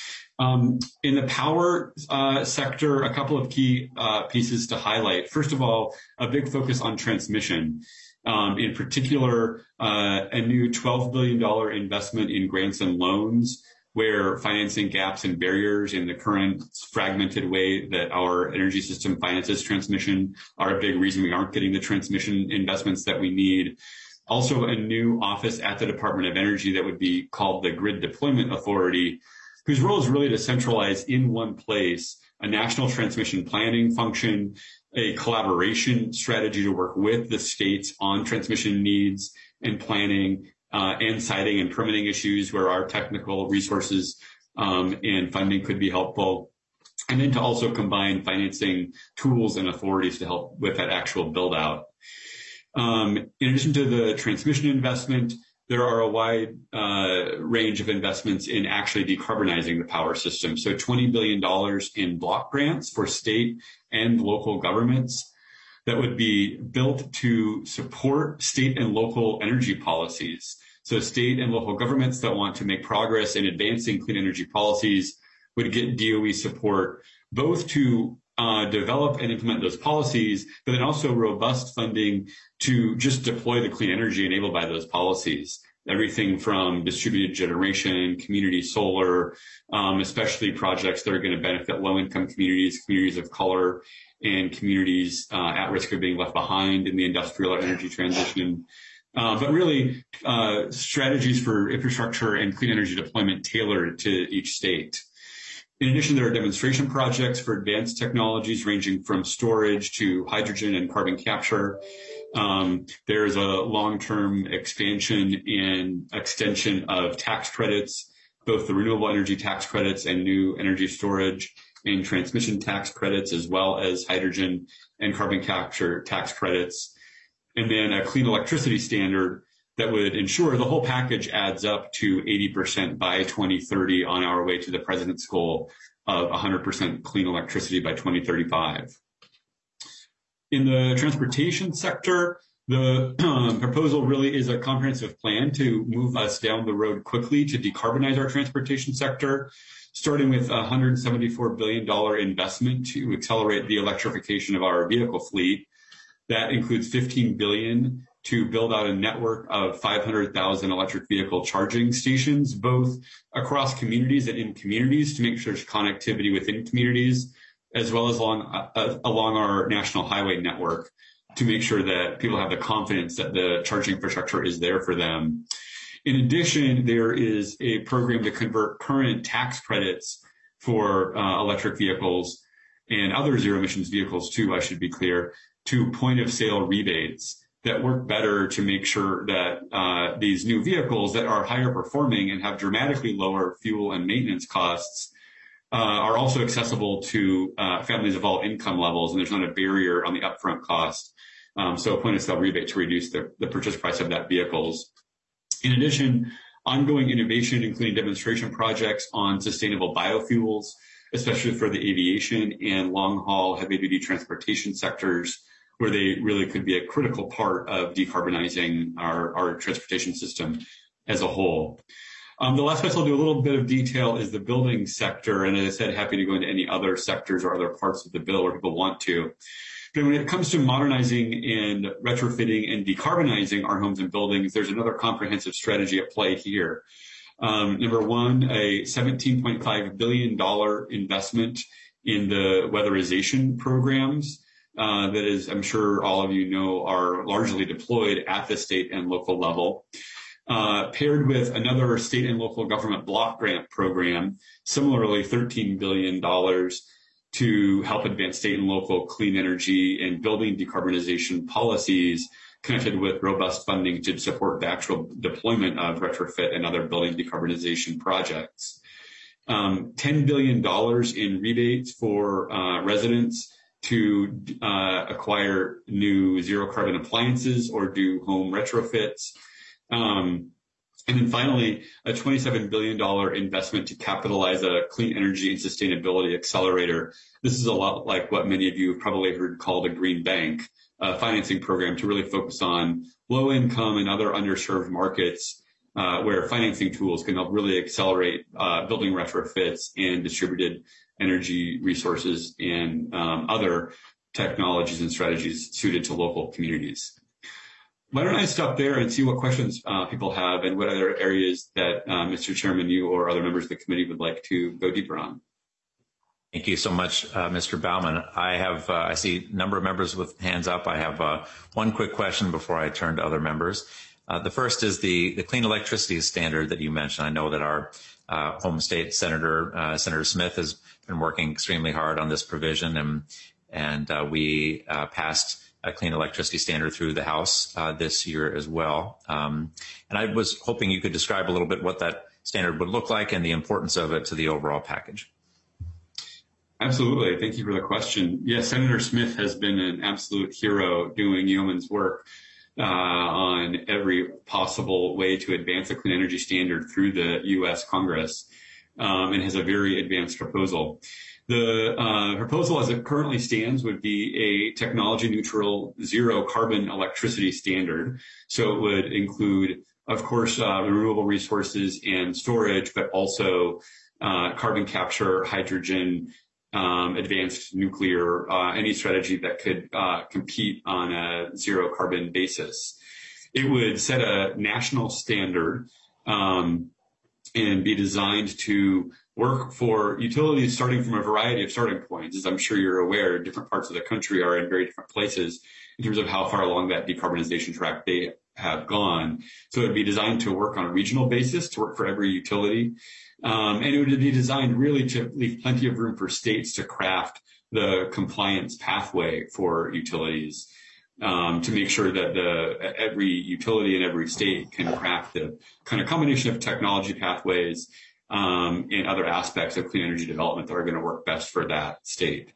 Um, in the power uh, sector, a couple of key uh, pieces to highlight. First of all, a big focus on transmission. Um, in particular, uh, a new twelve billion dollars investment in grants and loans, where financing gaps and barriers in the current fragmented way that our energy system finances transmission are a big reason we aren't getting the transmission investments that we need. Also, a new office at the Department of Energy that would be called the Grid Deployment Authority, whose role is really to centralize in one place a national transmission planning function, a collaboration strategy to work with the states on transmission needs and planning, uh, and siting and permitting issues where our technical resources um, and funding could be helpful. And then to also combine financing tools and authorities to help with that actual build out. Um, in addition to the transmission investment, there are a wide uh, range of investments in actually decarbonizing the power system. So twenty billion dollars in block grants for state and local governments that would be built to support state and local energy policies. So state and local governments that want to make progress in advancing clean energy policies would get D O E support both to Uh, develop and implement those policies, but then also robust funding to just deploy the clean energy enabled by those policies. Everything from distributed generation, community solar, um, especially projects that are going to benefit low-income communities, communities of color, and communities uh, at risk of being left behind in the industrial or energy transition. Uh, but really, uh, strategies for infrastructure and clean energy deployment tailored to each state. In addition, there are demonstration projects for advanced technologies ranging from storage to hydrogen and carbon capture. Um, there's a long-term expansion and extension of tax credits, both the renewable energy tax credits and new energy storage and transmission tax credits, as well as hydrogen and carbon capture tax credits. And then a clean electricity standard that would ensure the whole package adds up to eighty percent by twenty thirty on our way to the President's goal of one hundred percent clean electricity by twenty thirty-five. In the transportation sector, the um, proposal really is a comprehensive plan to move us down the road quickly to decarbonize our transportation sector, starting with a one hundred seventy-four billion dollars investment to accelerate the electrification of our vehicle fleet. That includes fifteen billion dollars to build out a network of five hundred thousand electric vehicle charging stations, both across communities and in communities to make sure there's connectivity within communities, as well as along, uh, along our national highway network to make sure that people have the confidence that the charging infrastructure is there for them. In addition, there is a program to convert current tax credits for uh, electric vehicles and other zero emissions vehicles too, I should be clear, to point of sale rebates that work better to make sure that uh, these new vehicles that are higher performing and have dramatically lower fuel and maintenance costs uh, are also accessible to uh, families of all income levels, and there's not a barrier on the upfront cost. Um, so a point of sale rebate to reduce the, the purchase price of that vehicles. In addition, ongoing innovation, including demonstration projects on sustainable biofuels, especially for the aviation and long-haul heavy-duty transportation sectors, where they really could be a critical part of decarbonizing our, our transportation system as a whole. Um, the last place I'll do a little bit of detail is the building sector. And as I said, happy to go into any other sectors or other parts of the bill where people want to. But when it comes to modernizing and retrofitting and decarbonizing our homes and buildings, there's another comprehensive strategy at play here. Um, number one, a seventeen point five billion dollars investment in the weatherization programs uh, that is, I'm sure all of you know, are largely deployed at the state and local level. Uh, paired with another state and local government block grant program, similarly thirteen billion dollars to help advance state and local clean energy and building decarbonization policies connected with robust funding to support the actual deployment of retrofit and other building decarbonization projects. Um, ten billion dollars in rebates for uh, residents to uh, acquire new zero carbon appliances or do home retrofits. Um, and then finally, a twenty-seven billion dollars investment to capitalize a clean energy and sustainability accelerator. This is a lot like what many of you have probably heard called a green bank uh, financing program to really focus on low income and other underserved markets uh, where financing tools can help really accelerate uh, building retrofits and distributed energy resources and um, other technologies and strategies suited to local communities. Why don't I stop there and see what questions uh, people have and what other areas that uh, Mister Chairman, you or other members of the committee would like to go deeper on. Thank you so much, uh, Mister Baumann. I have, uh, I see a number of members with hands up. I have uh, one quick question before I turn to other members. Uh, the first is the, the clean electricity standard that you mentioned. I know that our uh, home state senator, uh, Senator Smith, has been working extremely hard on this provision, and, and uh, we uh, passed a clean electricity standard through the House uh, this year as well. Um, and I was hoping you could describe a little bit what that standard would look like and the importance of it to the overall package. Absolutely. Thank you for the question. Yes, Senator Smith has been an absolute hero doing yeoman's work uh, on every possible way to advance a clean energy standard through the U S Congress um, and has a very advanced proposal. The uh, proposal as it currently stands would be a technology neutral zero carbon electricity standard. So it would include, of course, uh, renewable resources and storage, but also uh, carbon capture, hydrogen, um, advanced nuclear, uh, any strategy that could uh, compete on a zero carbon basis. It would set a national standard um, and be designed to work for utilities starting from a variety of starting points. As I'm sure you're aware, different parts of the country are in very different places in terms of how far along that decarbonization track they have gone. So it would be designed to work on a regional basis, to work for every utility. Um, and it would be designed really to leave plenty of room for states to craft the compliance pathway for utilities um, to make sure that the every utility in every state can craft the kind of combination of technology pathways Um, and other aspects of clean energy development that are going to work best for that state.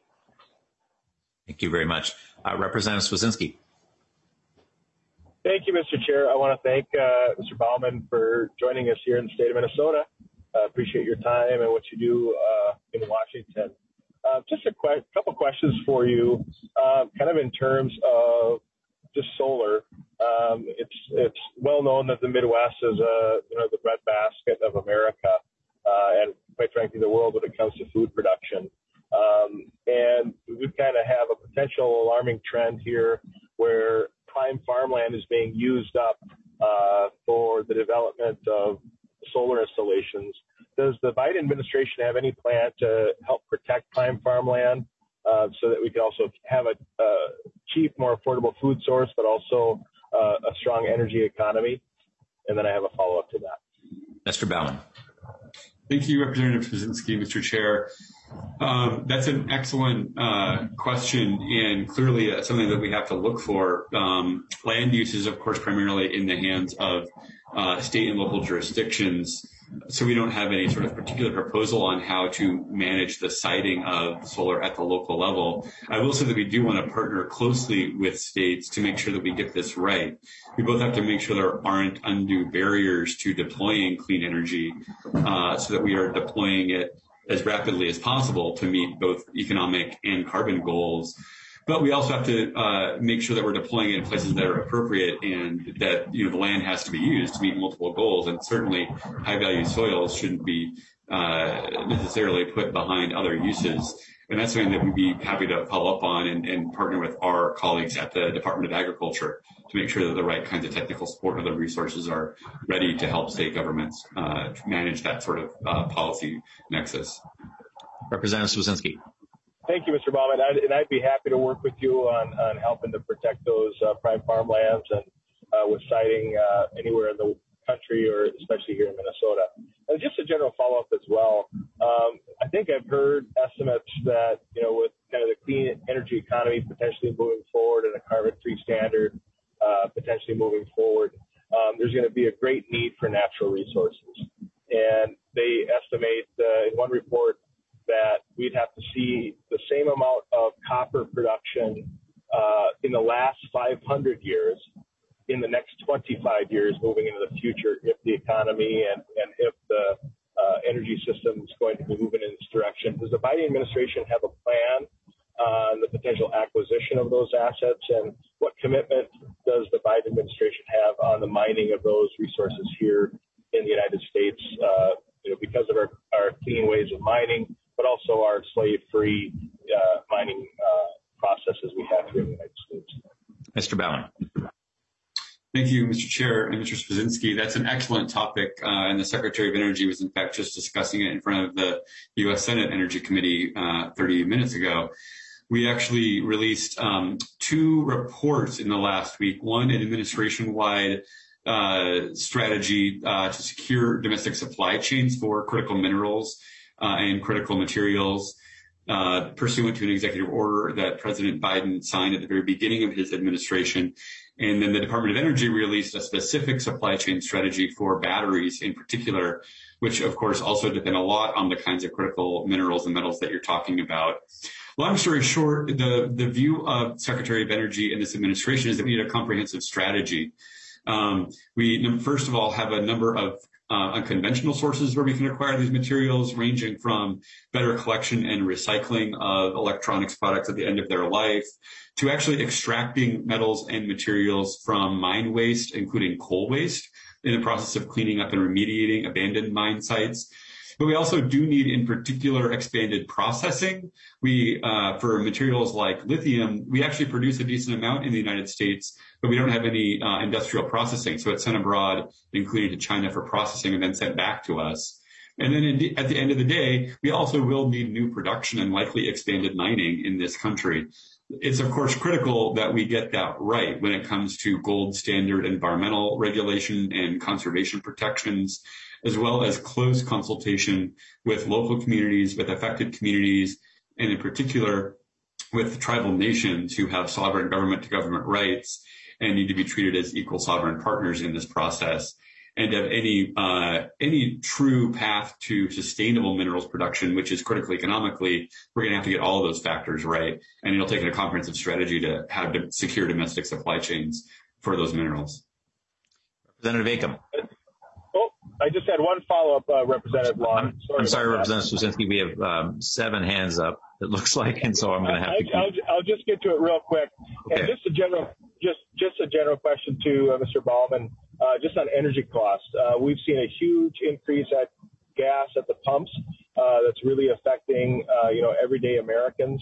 Thank you very much. Uh, Representative Swedzinski. Thank you, Mister Chair. I want to thank uh, Mister Baumann for joining us here in the state of Minnesota. Uh, appreciate your time and what you do uh, in Washington. Uh, just a qu- couple questions for you, uh, kind of in terms of just solar. Um, it's it's well known that the Midwest is a you know the breadbasket of America. Uh, and quite frankly, the world when it comes to food production. Um, and we kind of have a potential alarming trend here where prime farmland is being used up uh, for the development of solar installations. Does the Biden administration have any plan to help protect prime farmland uh, so that we can also have a, a cheap, more affordable food source, but also uh, a strong energy economy? And then I have a follow-up to that. Mister Baumann. Thank you, Representative Swedzinski, Mister Chair. Um, that's an excellent uh, question and clearly uh, something that we have to look for. Um, land use is, of course, primarily in the hands of uh, state and local jurisdictions. So we don't have any sort of particular proposal on how to manage the siting of solar at the local level. I will say that we do want to partner closely with states to make sure that we get this right. We both have to make sure there aren't undue barriers to deploying clean energy uh, so that we are deploying it as rapidly as possible to meet both economic and carbon goals. but we also have to uh, make sure that we're deploying it in places that are appropriate and that, you know, the land has to be used to meet multiple goals. And certainly high value soils shouldn't be uh, necessarily put behind other uses. And that's something that we'd be happy to follow up on and, and partner with our colleagues at the Department of Agriculture to make sure that the right kinds of technical support and other resources are ready to help state governments uh, manage that sort of uh, policy nexus. Representative Swedzinski. Thank you, Mister Baumann, I'd, and I'd be happy to work with you on, on helping to protect those uh, prime farmlands and uh, with siting uh, anywhere in the country, or especially here in Minnesota. And just a general follow-up as well. Um, I think I've heard estimates that, you know, with kind of the clean energy economy potentially moving forward and a carbon-free standard uh, potentially moving forward, um, there's going to be a great need for natural resources. And they estimate uh, in one report that we'd have to see the same amount of copper production uh, in the last five hundred years in the next twenty-five years moving into the future if the economy and, and if the uh, energy system is going to be moving in this direction. Does the Biden administration have a plan on the potential acquisition of those assets, and what commitment does the Biden administration have on the mining of those resources here in the United States, uh, you know, because of our, our clean ways of mining, but also our slave-free uh, mining uh, processes we have here in the United States? Mister Baumann. Thank you, Mister Chair and Mister Swedzinski. That's an excellent topic, uh, and the Secretary of Energy was in fact just discussing it in front of the U S Senate Energy Committee uh, thirty minutes ago. We actually released um, two reports in the last week, one an administration-wide uh, strategy uh, to secure domestic supply chains for critical minerals uh, and critical materials, uh, pursuant to an executive order that President Biden signed at the very beginning of his administration. And then the Department of Energy released a specific supply chain strategy for batteries in particular, which of course also depend a lot on the kinds of critical minerals and metals that you're talking about. Long story short, the, the view of Secretary of Energy and this administration is that we need a comprehensive strategy. Um, we, first of all, have a number of Uh, unconventional sources where we can acquire these materials, ranging from better collection and recycling of electronics products at the end of their life to actually extracting metals and materials from mine waste, including coal waste, in the process of cleaning up and remediating abandoned mine sites. But we also do need, in particular, expanded processing. We, uh, for materials like lithium, we actually produce a decent amount in the United States, but we don't have any uh, industrial processing. So it's sent abroad, including to China for processing, and then sent back to us. And then in the, at the end of the day, we also will need new production and likely expanded mining in this country. It's, of course, critical that we get that right when it comes to gold standard environmental regulation and conservation protections, as well as close consultation with local communities, with affected communities, and in particular with tribal nations who have sovereign government-to-government rights and need to be treated as equal sovereign partners in this process. And have any uh, any true path to sustainable minerals production, which is critical economically, we're going to have to get all of those factors right. And it'll take a comprehensive strategy to have to secure domestic supply chains for those minerals. Representative Acom. Oh, I just had one follow-up, uh, Representative Long. Sorry I'm sorry, Representative Swedzinski. We have um, seven hands up, it looks like, and so I'm going to have to. I'll, I'll, I'll just get to it real quick. Okay. And just a general, just just a general question to uh, Mister Baumann. Uh, just on energy costs, uh, we've seen a huge increase at gas at the pumps uh, that's really affecting, uh, you know, everyday Americans.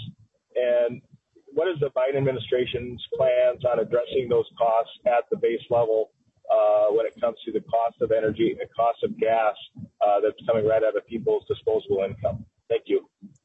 And what is the Biden administration's plans on addressing those costs at the base level uh, when it comes to the cost of energy and cost of gas uh, that's coming right out of people's disposable income? Thank you.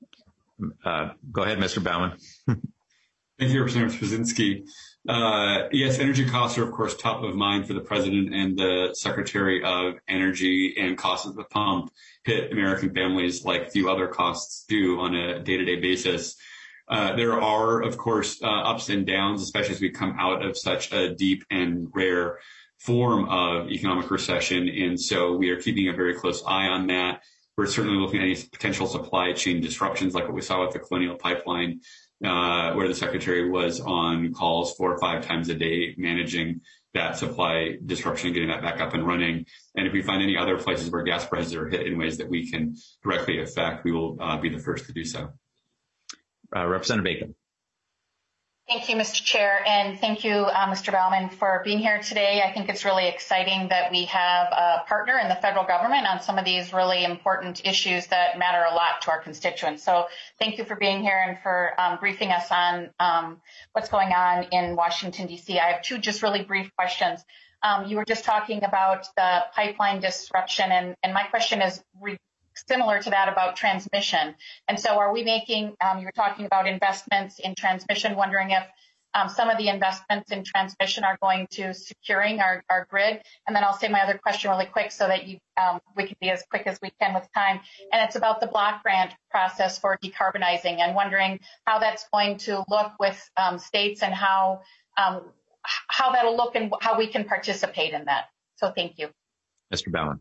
Uh, go ahead, Mister Baumann. Thank you, Representative Swedzinski. Uh, yes, energy costs are, of course, top of mind for the President and the Secretary of Energy, and costs at the pump hit American families like few other costs do on a day-to-day basis. Uh, there are, of course, uh, ups and downs, especially as we come out of such a deep and rare form of economic recession. And so we are keeping a very close eye on that. We're certainly looking at any potential supply chain disruptions like what we saw with the Colonial Pipeline, Uh, where the Secretary was on calls four or five times a day managing that supply disruption, getting that back up and running. And if we find any other places where gas prices are hit in ways that we can directly affect, we will uh, be the first to do so. Uh, Representative Bacon. Thank you, Mister Chair, and thank you, uh, Mister Baumann, for being here today. I think it's really exciting that we have a partner in the federal government on some of these really important issues that matter a lot to our constituents. So thank you for being here and for um, briefing us on um, what's going on in Washington, D C. I have two just really brief questions. Um, you were just talking about the pipeline disruption, and, and my question is re- similar to that about transmission. And so are we making, um, you were talking about investments in transmission, wondering if um, some of the investments in transmission are going to securing our, our grid. And then I'll say my other question really quick so that you um, we can be as quick as we can with time. And it's about the block grant process for decarbonizing, and wondering how that's going to look with um, states, and how um, how that'll look and how we can participate in that. So thank you. Mister Baumann.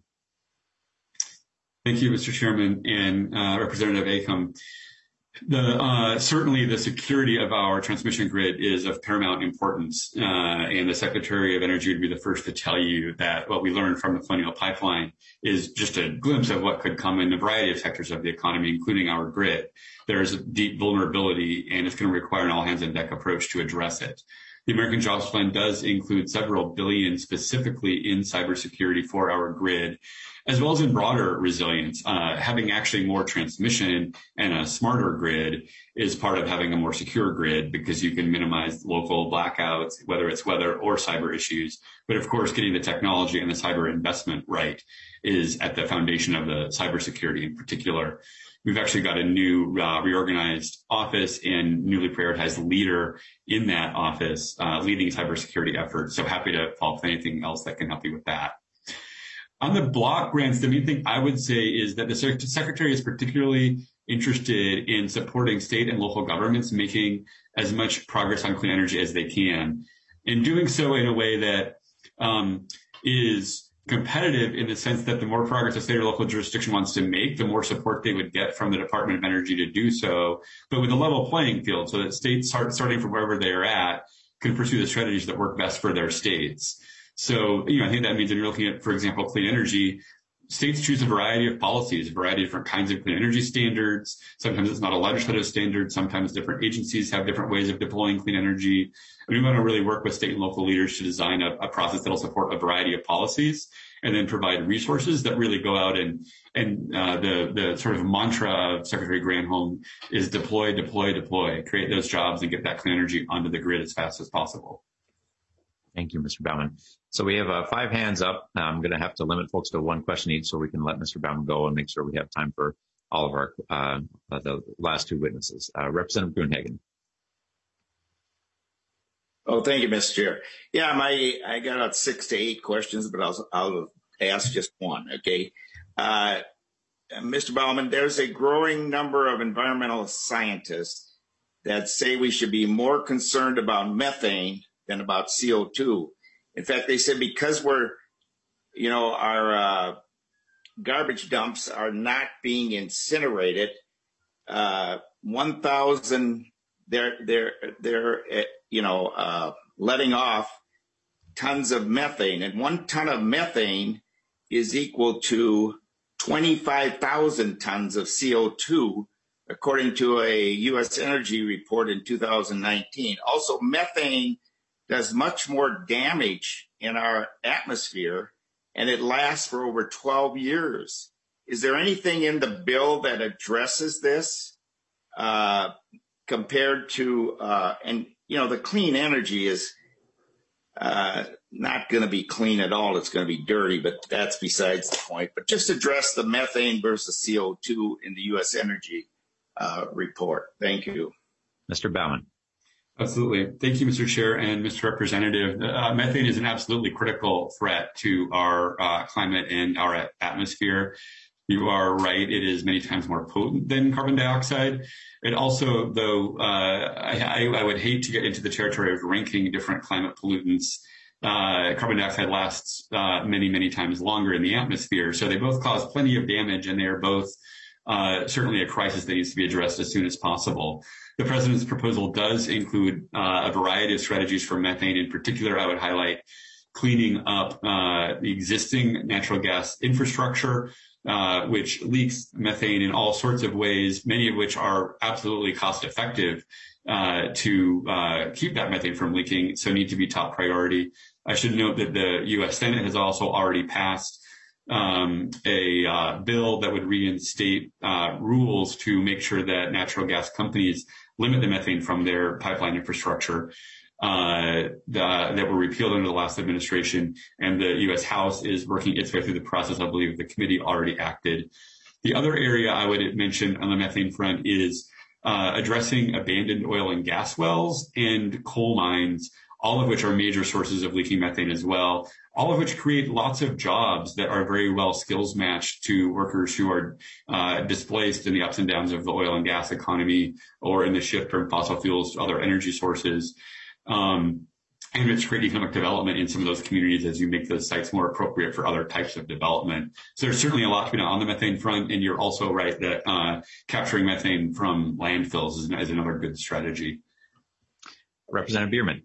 Thank you, Mister Chairman and uh, Representative Acomb. The, uh, certainly the security of our transmission grid is of paramount importance, uh, and the Secretary of Energy would be the first to tell you that what we learned from the Colonial Pipeline is just a glimpse of what could come in a variety of sectors of the economy, including our grid. There is a deep vulnerability, and it's going to require an all-hands-on-deck approach to address it. The American Jobs Plan does include several billion specifically in cybersecurity for our grid, as well as in broader resilience. Uh, having actually more transmission and a smarter grid is part of having a more secure grid, because you can minimize local blackouts, whether it's weather or cyber issues. But of course, getting the technology and the cyber investment right is at the foundation of the cybersecurity in particular. We've actually got a new uh, reorganized office and newly prioritized leader in that office, uh, leading cybersecurity efforts. So happy to follow up with anything else that can help you with that. On the block grants, the main thing I would say is that the Secretary is particularly interested in supporting state and local governments making as much progress on clean energy as they can, and doing so in a way that um, is competitive, in the sense that the more progress a state or local jurisdiction wants to make, the more support they would get from the Department of Energy to do so, but with a level playing field, so that states start, starting from wherever they are at can pursue the strategies that work best for their states. So, you know, I think that means when you're looking at, for example, clean energy, states choose a variety of policies, a variety of different kinds of clean energy standards. Sometimes it's not a legislative standard. Sometimes different agencies have different ways of deploying clean energy. And we want to really work with state and local leaders to design a, a process that will support a variety of policies, and then provide resources that really go out and, and uh, the, the sort of mantra of Secretary Granholm is deploy, deploy, deploy, create those jobs and get that clean energy onto the grid as fast as possible. Thank you, Mister Baumann. So we have uh, five hands up. I'm going to have to limit folks to one question each so we can let Mister Baumann go and make sure we have time for all of our uh, the last two witnesses. Uh, Representative Gruenhagen. Oh, thank you, Mister Chair. Yeah, my I got about six to eight questions, but I'll I'll ask just one. Okay, uh, Mister Baumann, there's a growing number of environmental scientists that say we should be more concerned about methane than about C O two. In fact, they said because we're, you know, our uh, garbage dumps are not being incinerated, uh, one thousand, they're, they're, they're, uh, you know, uh, letting off tons of methane. And one ton of methane is equal to twenty-five thousand tons of C O two, according to a U S Energy report in two thousand nineteen. Also, methane does much more damage in our atmosphere, and it lasts for over twelve years. Is there anything in the bill that addresses this uh, compared to, uh, and you know, the clean energy is uh, not going to be clean at all. It's going to be dirty, but that's besides the point. But just address the methane versus C O two in the U S Energy uh, report. Thank you. Mister Baumann. Absolutely. Thank you, Mister Chair and Mister Representative. Uh, methane is an absolutely critical threat to our uh, climate and our atmosphere. You are right. It is many times more potent than carbon dioxide. It also, though, uh, I, I would hate to get into the territory of ranking different climate pollutants. Uh, carbon dioxide lasts uh, many, many times longer in the atmosphere. So they both cause plenty of damage, and they are both uh, certainly a crisis that needs to be addressed as soon as possible. The President's proposal does include uh, a variety of strategies for methane. In particular, I would highlight cleaning up uh, the existing natural gas infrastructure, uh, which leaks methane in all sorts of ways, many of which are absolutely cost effective uh, to uh, keep that methane from leaking, so need to be top priority. I should note that the U S Senate has also already passed um, a uh, bill that would reinstate uh, rules to make sure that natural gas companies limit the methane from their pipeline infrastructure uh, the, that were repealed under the last administration. And the U S House is working its way through the process. I believe the committee already acted. The other area I would mention on the methane front is uh, addressing abandoned oil and gas wells and coal mines, all of which are major sources of leaking methane as well, all of which create lots of jobs that are very well skills matched to workers who are uh, displaced in the ups and downs of the oil and gas economy or in the shift from fossil fuels to other energy sources. Um, and it's create economic development in some of those communities as you make those sites more appropriate for other types of development. So there's certainly a lot to be done on the methane front, and you're also right that uh, capturing methane from landfills is, is another good strategy. Representative Bierman.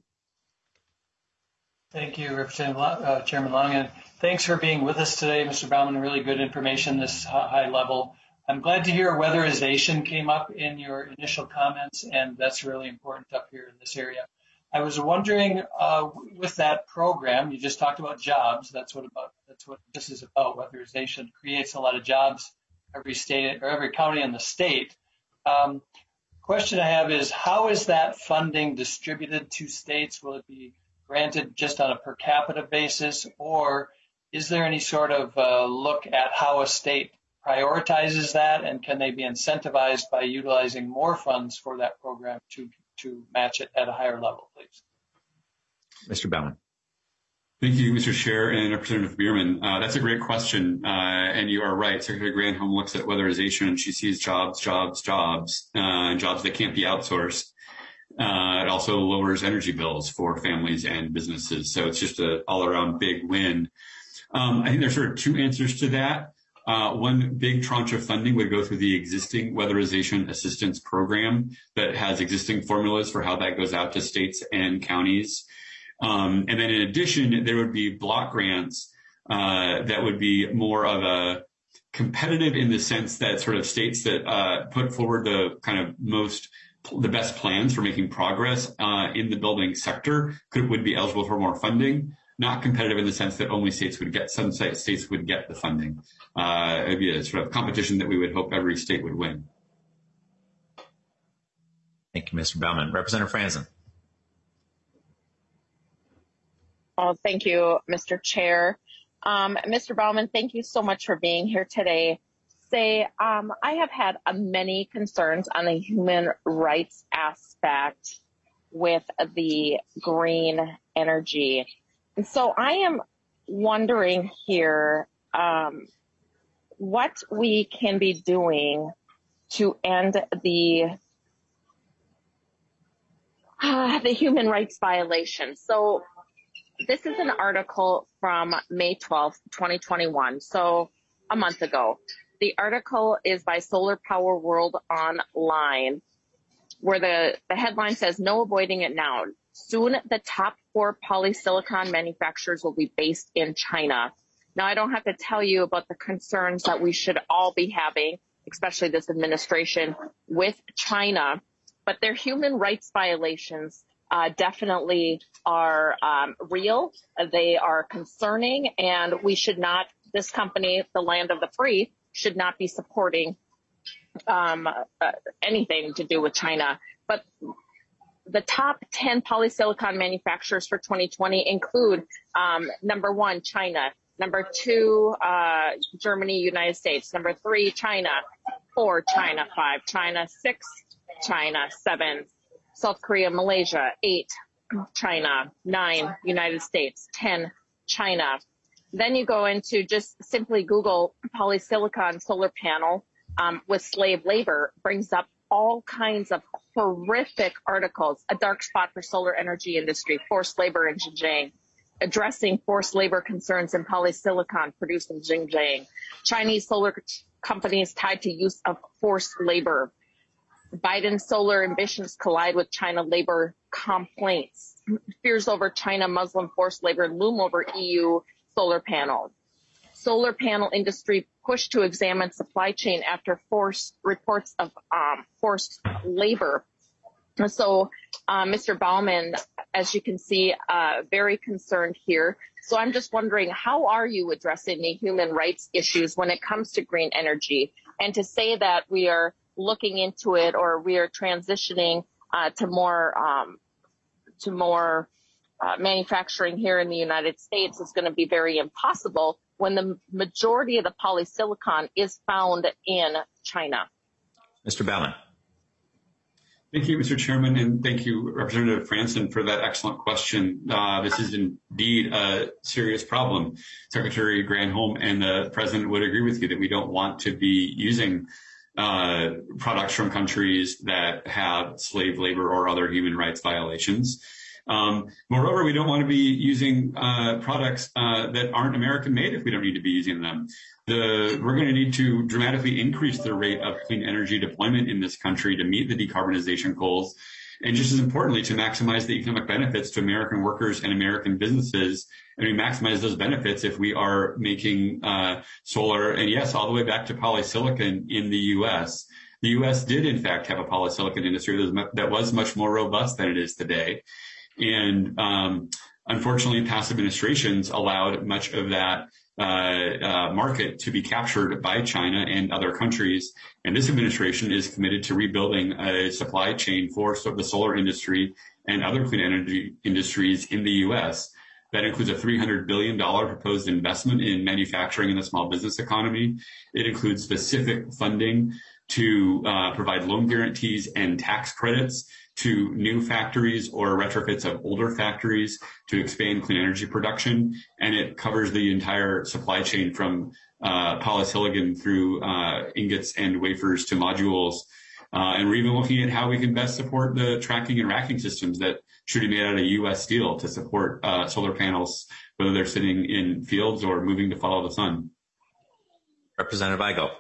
Thank you, Representative uh, Chairman Long, and thanks for being with us today, Mister Bauman. Really good information this high level. I'm glad to hear weatherization came up in your initial comments, and that's really important up here in this area. I was wondering, uh, with that program, you just talked about jobs. That's what about that's what this is about. Weatherization creates a lot of jobs every state or every county in the state. Um, question I have is, how is that funding distributed to states? Will it be granted just on a per capita basis, or is there any sort of uh, look at how a state prioritizes that, and can they be incentivized by utilizing more funds for that program to to match it at a higher level, please? Mister Bauman. Thank you, Mister Chair and Representative Bierman. Uh, that's a great question, uh, and you are right. Secretary Granholm looks at weatherization and she sees jobs, jobs, jobs, uh, jobs that can't be outsourced. Uh, it also lowers energy bills for families and businesses, so it's just an all-around big win. Um, I think there's sort of two answers to that. Uh, one big tranche of funding would go through the existing weatherization assistance program that has existing formulas for how that goes out to states and counties. Um, and then in addition, there would be block grants uh, that would be more of a competitive in the sense that sort of states that uh, put forward the kind of most the best plans for making progress uh, in the building sector could would be eligible for more funding. Not competitive in the sense that only states would get, some states would get the funding. Uh, it would be a sort of competition that we would hope every state would win. Thank you, Mister Bauman. Representative Franzen. Oh, thank you, Mister Chair. Um, Mister Bauman, thank you so much for being here today. Say, um, I have had uh, many concerns on the human rights aspect with the green energy. And so I am wondering here um, what we can be doing to end the uh, the human rights violations. So this is an article from May twelfth, twenty twenty-one, so a month ago. The article is by Solar Power World Online, where the, the headline says, "No avoiding it now. Soon the top four polysilicon manufacturers will be based in China." Now, I don't have to tell you about the concerns that we should all be having, especially this administration, with China, but their human rights violations uh, definitely are um, real. They are concerning, and we should not, this company, the land of the free, should not be supporting um, uh, anything to do with China. But the top ten polysilicon manufacturers for twenty twenty include um, number one, China, number two, uh, Germany, United States, number three, China, four, China, five, China, six, China, seven, South Korea, Malaysia, eight, China, nine, United States, ten, China. Then you go into just simply Google polysilicon solar panel um, with slave labor, brings up all kinds of horrific articles. A dark spot for solar energy industry, forced labor in Xinjiang, addressing forced labor concerns in polysilicon produced in Xinjiang, Chinese solar companies tied to use of forced labor, Biden's solar ambitions collide with China labor complaints, fears over China Muslim forced labor loom over E U solar panel. Solar panel industry pushed to examine supply chain after forced reports of um, forced labor. So, uh, Mister Baumann, as you can see, uh, very concerned here. So I'm just wondering, how are you addressing the human rights issues when it comes to green energy? And to say that we are looking into it or we are transitioning uh, to more um, to more uh, manufacturing here in the United States is going to be very impossible when the majority of the polysilicon is found in China. Mister Baumann. Thank you, Mister Chairman, and thank you, Representative Franson, for that excellent question. Uh, this is indeed a serious problem. Secretary Granholm and the President would agree with you that we don't want to be using uh, products from countries that have slave labor or other human rights violations. Um, moreover, we don't want to be using uh, products uh, that aren't American-made if we don't need to be using them. The, we're going to need to dramatically increase the rate of clean energy deployment in this country to meet the decarbonization goals, and just as importantly, to maximize the economic benefits to American workers and American businesses. And we maximize those benefits if we are making uh, solar, and yes, all the way back to polysilicon in the U S. The U S did, in fact, have a polysilicon industry that was, that was much more robust than it is today. And um, unfortunately, past administrations allowed much of that uh, uh, market to be captured by China and other countries. And this administration is committed to rebuilding a supply chain for the solar industry and other clean energy industries in the U S. That includes a three hundred billion dollars proposed investment in manufacturing in the small business economy. It includes specific funding to uh, provide loan guarantees and tax credits to new factories or retrofits of older factories to expand clean energy production. And it covers the entire supply chain from uh, polysilicon through uh, ingots and wafers to modules. Uh, and we're even looking at how we can best support the tracking and racking systems that should be made out of U S steel to support uh, solar panels, whether they're sitting in fields or moving to follow the sun. Representative Igoe.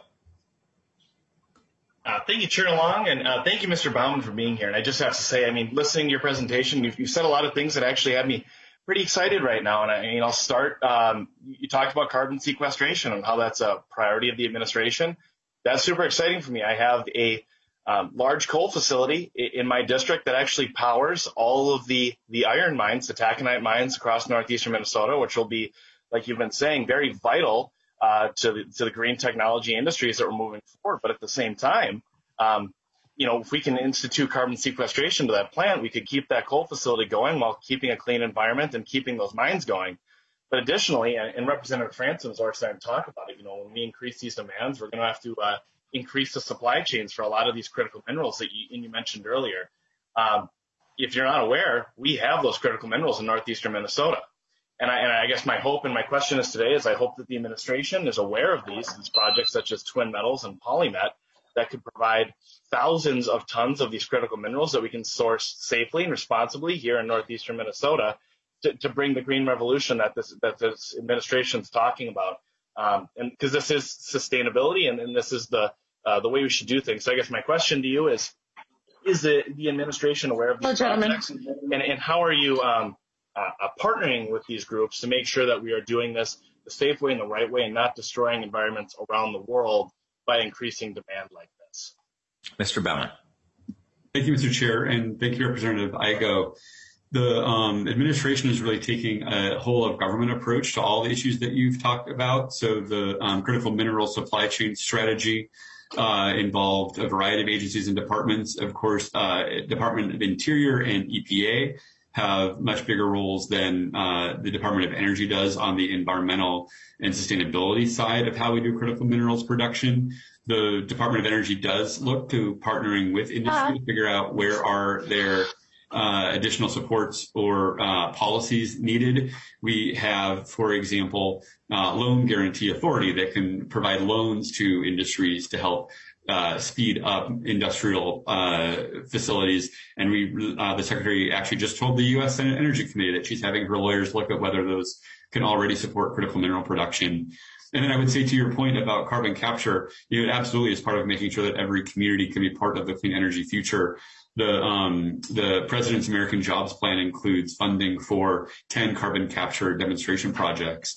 Uh, thank you, Chair Long, and uh, thank you, Mister Baumann, for being here. And I just have to say, I mean, listening to your presentation, you've, you've said a lot of things that actually had me pretty excited right now. And I, I mean, I'll start. Um, you talked about carbon sequestration and how that's a priority of the administration. That's super exciting for me. I have a um, large coal facility in my district that actually powers all of the the iron mines, the taconite mines across northeastern Minnesota, which will be, like you've been saying, very vital Uh, to the, to the green technology industries that we're moving forward. But at the same time, um, you know, if we can institute carbon sequestration to that plant, we could keep that coal facility going while keeping a clean environment and keeping those mines going. But additionally, and, and Representative Franson is already starting to talk about it, you know, when we increase these demands, we're going to have to uh, increase the supply chains for a lot of these critical minerals that you, and you mentioned earlier. Um, if you're not aware, we have those critical minerals in northeastern Minnesota. And I, and I guess my hope and my question is today is I hope that the administration is aware of these, these projects such as Twin Metals and PolyMet that could provide thousands of tons of these critical minerals that we can source safely and responsibly here in northeastern Minnesota to, to bring the green revolution that this that this administration is talking about. Um, and because this is sustainability and, and this is the uh, the way we should do things. So I guess my question to you is, is the, the administration aware of these Hello, projects? And, and how are you um, Uh, uh, partnering with these groups to make sure that we are doing this the safe way and the right way and not destroying environments around the world by increasing demand like this? Mister Baumann. Thank you, Mister Chair, and thank you, Representative Igoe. The um, administration is really taking a whole of government approach to all the issues that you've talked about. So the um, critical mineral supply chain strategy uh, involved a variety of agencies and departments. Of course, uh, Department of Interior and E P A have much bigger roles than uh, the Department of Energy does on the environmental and sustainability side of how we do critical minerals production. The Department of Energy does look to partnering with industry to figure out where are their uh, additional supports or uh, policies needed. We have, for example, uh, loan guarantee authority that can provide loans to industries to help Uh, speed up industrial uh, facilities. And we, uh, the Secretary actually just told the U S Senate Energy Committee that she's having her lawyers look at whether those can already support critical mineral production. And then I would say to your point about carbon capture, you know, it absolutely is part of making sure that every community can be part of the clean energy future. The, um, the President's American Jobs Plan includes funding for ten carbon capture demonstration projects.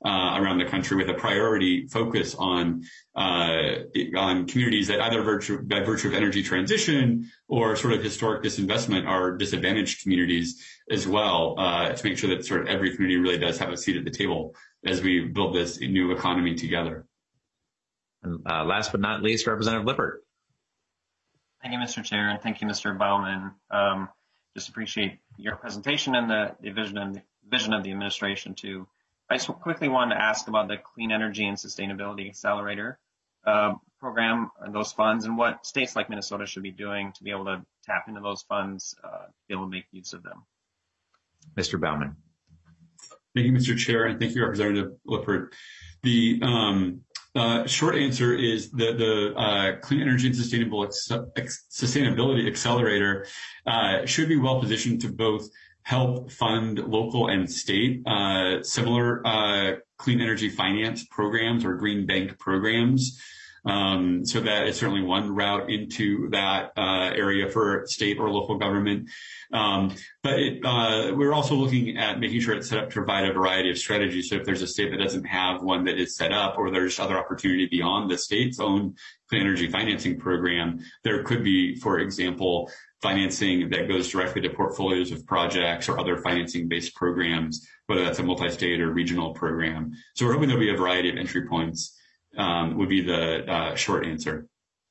uh, around the country with a priority focus on uh, on communities that either virtue, by virtue of energy transition or sort of historic disinvestment are disadvantaged communities as well, uh, to make sure that sort of every community really does have a seat at the table as we build this new economy together. And uh, last but not least, Representative Lippert. Thank you, Mister Chair, and thank you, Mister Baumann. Um, just appreciate your presentation and the, the vision and the vision of the administration too. I just quickly wanted to ask about the Clean Energy and Sustainability Accelerator uh, program and those funds, and what states like Minnesota should be doing to be able to tap into those funds, uh, to be able to make use of them. Mister Baumann. Thank you, Mister Chair, and thank you, Representative Lippert. The um, uh, short answer is that the uh, Clean Energy and Sustainable Ex- Ex- Sustainability Accelerator uh, should be well positioned to both help fund local and state uh, similar uh, clean energy finance programs or green bank programs. Um, so that is certainly one route into that uh, area for state or local government. Um, but it, uh, we're also looking at making sure it's set up to provide a variety of strategies. So if there's a state that doesn't have one that is set up, or there's other opportunity beyond the state's own clean energy financing program, there could be, for example, financing that goes directly to portfolios of projects or other financing-based programs, whether that's a multi-state or regional program. So we're hoping there'll be a variety of entry points. Um, would be the uh, short answer.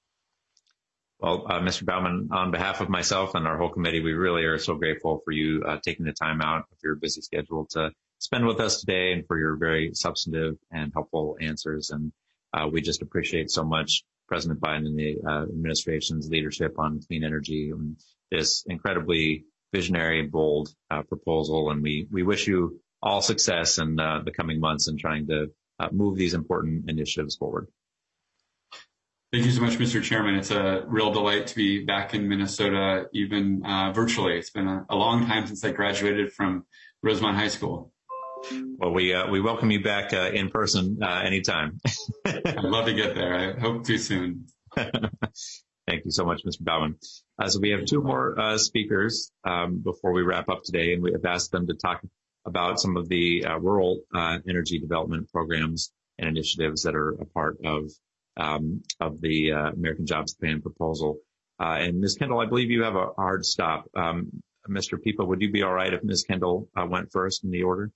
Well, uh, Mister Baumann, on behalf of myself and our whole committee, we really are so grateful for you uh, taking the time out of your busy schedule to spend with us today, and for your very substantive and helpful answers. And uh, we just appreciate so much President Biden and the uh, administration's leadership on clean energy and this incredibly visionary, bold uh, proposal. And we, we wish you all success in uh, the coming months in trying to Uh, move these important initiatives forward. Thank you so much, Mister Chairman. It's a real delight to be back in Minnesota, even uh, virtually. It's been a, a long time since I graduated from Rosemont High School. Well, we uh, we welcome you back uh, in person uh, anytime. I'd love to get there. I hope to soon. Thank you so much, Mister Baumann. Uh, so we have two more uh, speakers um, before we wrap up today, and we have asked them to talk about some of the uh, rural uh, energy development programs and initiatives that are a part of um, of the uh, American Jobs Plan proposal. Uh, and Miz Kendall, I believe you have a hard stop. Um, Mister Pippa, would you be all right if Miz Kendall uh, went first in the order?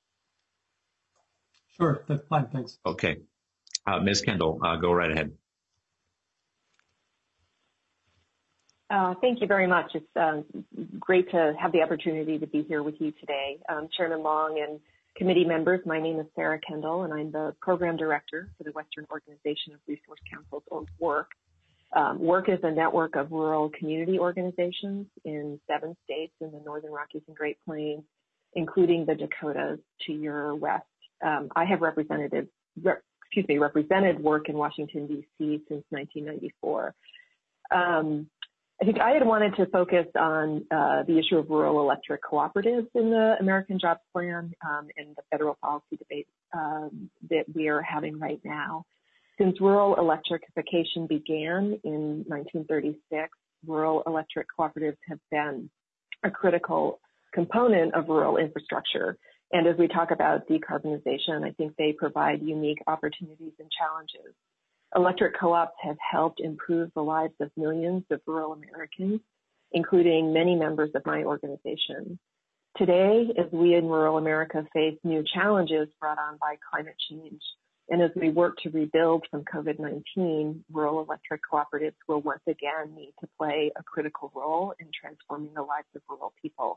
Sure, that's fine, thanks. Okay. Uh, Miz Kendall, uh, go right ahead. Uh, thank you very much. It's um, great to have the opportunity to be here with you today. Um, Chairman Long and committee members, my name is Sarah Kendall, and I'm the program director for the Western Organization of Resource Councils, or WORK. Um, WORK is a network of rural community organizations in seven states in the Northern Rockies and Great Plains, including the Dakotas to your west. Um, I have represented, rep, excuse me, represented WORK in Washington, D C since nineteen ninety-four. Um, I think I had wanted to focus on uh, the issue of rural electric cooperatives in the American Jobs Plan um, and the federal policy debate um, that we are having right now. Since rural electrification began in nineteen thirty-six, rural electric cooperatives have been a critical component of rural infrastructure. And as we talk about decarbonization, I think they provide unique opportunities and challenges. Electric co-ops have helped improve the lives of millions of rural Americans, including many members of my organization. Today, as we in rural America face new challenges brought on by climate change, and as we work to rebuild from COVID nineteen, rural electric cooperatives will once again need to play a critical role in transforming the lives of rural people.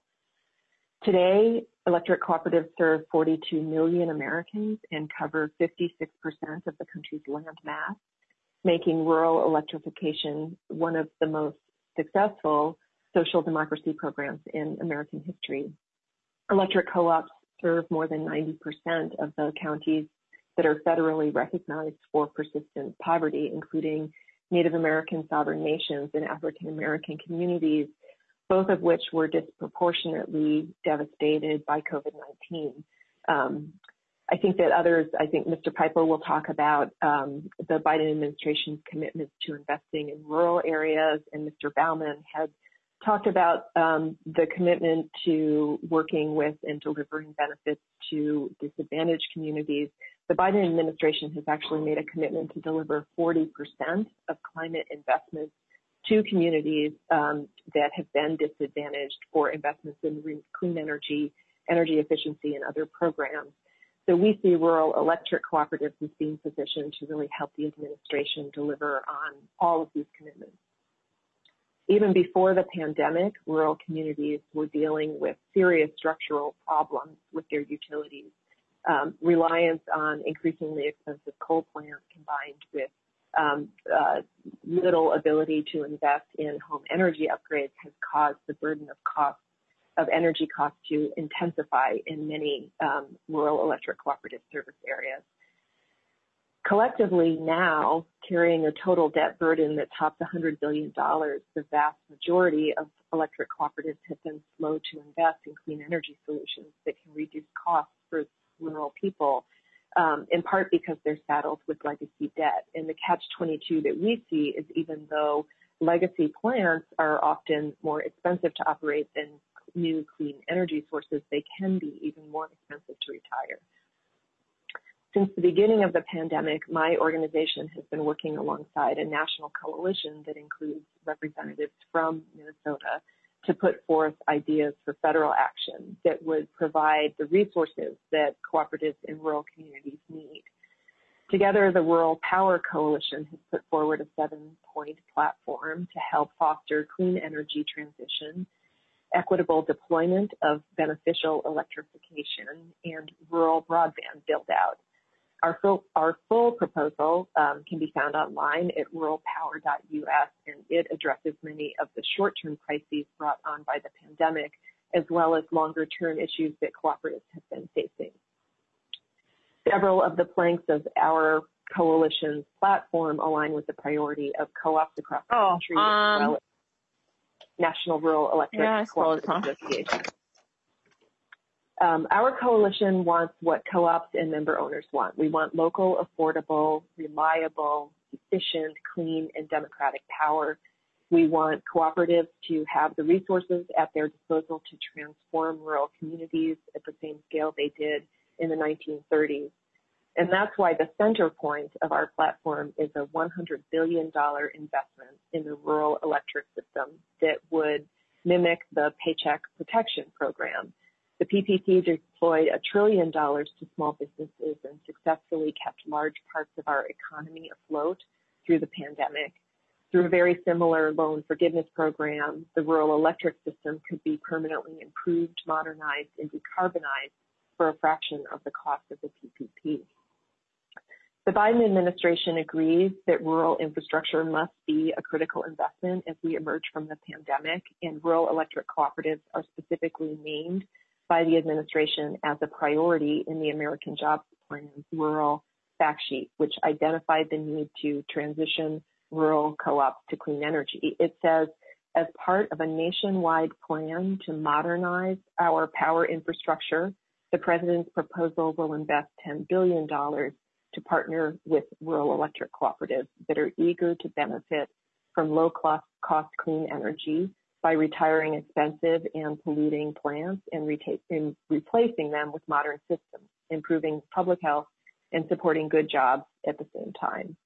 Today, electric cooperatives serve forty-two million Americans and cover fifty-six percent of the country's land mass, making rural electrification one of the most successful social democracy programs in American history. Electric co-ops serve more than ninety percent of the counties that are federally recognized for persistent poverty, including Native American sovereign nations and African American communities, both of which were disproportionately devastated by COVID nineteen. Um, I think that others, I think Mister Piper will talk about um, the Biden administration's commitments to investing in rural areas, and Mister Baumann had talked about um, the commitment to working with and delivering benefits to disadvantaged communities. The Biden administration has actually made a commitment to deliver forty percent of climate investments to communities um, that have been disadvantaged for investments in clean energy, energy efficiency, and other programs. So we see rural electric cooperatives as being positioned to really help the administration deliver on all of these commitments. Even before the pandemic, rural communities were dealing with serious structural problems with their utilities. Um, reliance on increasingly expensive coal plants combined with um, uh, little ability to invest in home energy upgrades has caused the burden of cost of energy costs to intensify in many um, rural electric cooperative service areas. Collectively now, carrying a total debt burden that tops one hundred billion dollars, the vast majority of electric cooperatives have been slow to invest in clean energy solutions that can reduce costs for rural people, um, in part because they're saddled with legacy debt. And the catch twenty-two that we see is even though legacy plants are often more expensive to operate than new clean energy sources, they can be even more expensive to retire. Since the beginning of the pandemic, my organization has been working alongside a national coalition that includes representatives from Minnesota to put forth ideas for federal action that would provide the resources that cooperatives in rural communities need. Together, the Rural Power Coalition has put forward a seven-point platform to help foster clean energy transition, equitable deployment of beneficial electrification, and rural broadband build-out. Our full, our full proposal um, can be found online at rural power dot U S, and it addresses many of the short-term crises brought on by the pandemic, as well as longer-term issues that cooperatives have been facing. Several of the planks of our coalition's platform align with the priority of co-ops across the oh, country, um, as well as National Rural Electric yeah, Cooperative huh? Association. Um, our coalition wants what co-ops and member owners want. We want local, affordable, reliable, efficient, clean, and democratic power. We want cooperatives to have the resources at their disposal to transform rural communities at the same scale they did in the nineteen thirties. And that's why the center point of our platform is a one hundred billion dollars investment in the rural electric system that would mimic the Paycheck Protection Program. The P P P deployed a trillion dollars to small businesses and successfully kept large parts of our economy afloat through the pandemic. Through a very similar loan forgiveness program, the rural electric system could be permanently improved, modernized, and decarbonized for a fraction of the cost of the P P P. The Biden administration agrees that rural infrastructure must be a critical investment as we emerge from the pandemic, and rural electric cooperatives are specifically named by the administration as a priority in the American Jobs Plan's rural fact sheet, which identified the need to transition rural co-ops to clean energy. It says, as part of a nationwide plan to modernize our power infrastructure, the president's proposal will invest ten billion dollars to partner with rural electric cooperatives that are eager to benefit from low-cost cost clean energy by retiring expensive and polluting plants and, reta- and replacing them with modern systems, improving public health and supporting good jobs at the same time.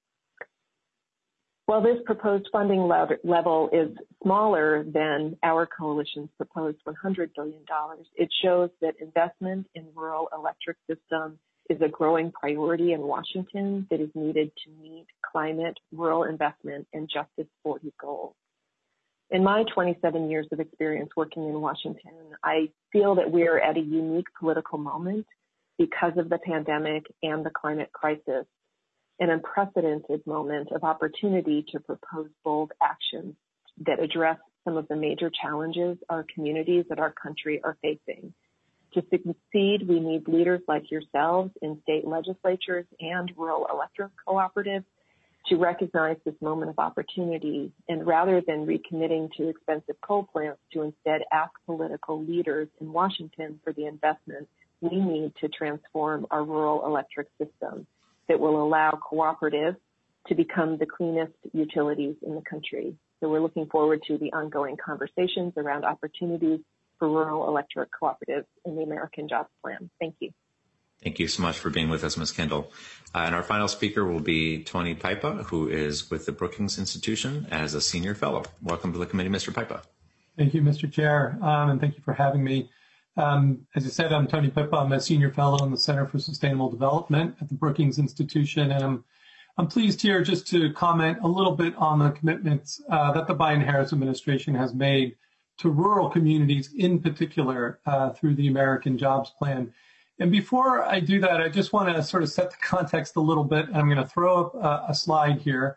While this proposed funding le- level is smaller than our coalition's proposed one hundred billion dollars, it shows that investment in rural electric systems is a growing priority in Washington that is needed to meet climate, rural investment, and Justice forty goals. In my twenty-seven years of experience working in Washington, I feel that we're at a unique political moment because of the pandemic and the climate crisis, an unprecedented moment of opportunity to propose bold actions that address some of the major challenges our communities and our country are facing. To succeed, we need leaders like yourselves in state legislatures and rural electric cooperatives to recognize this moment of opportunity, and rather than recommitting to expensive coal plants, to instead ask political leaders in Washington for the investment we need to transform our rural electric system that will allow cooperatives to become the cleanest utilities in the country. So we're looking forward to the ongoing conversations around opportunities for rural electric cooperatives in the American Jobs Plan. Thank you. Thank you so much for being with us, Miz Kendall. Uh, and our final speaker will be Tony Pipa, who is with the Brookings Institution as a senior fellow. Welcome to the committee, Mister Pipa. Thank you, Mister Chair, um, and thank you for having me. Um, as you said, I'm Tony Pipa. I'm a senior fellow in the Center for Sustainable Development at the Brookings Institution, and I'm I'm pleased here just to comment a little bit on the commitments uh, that the Biden-Harris administration has made to rural communities, in particular uh, through the American Jobs Plan. And before I do that, I just want to sort of set the context a little bit. I'm going to throw up a, a slide here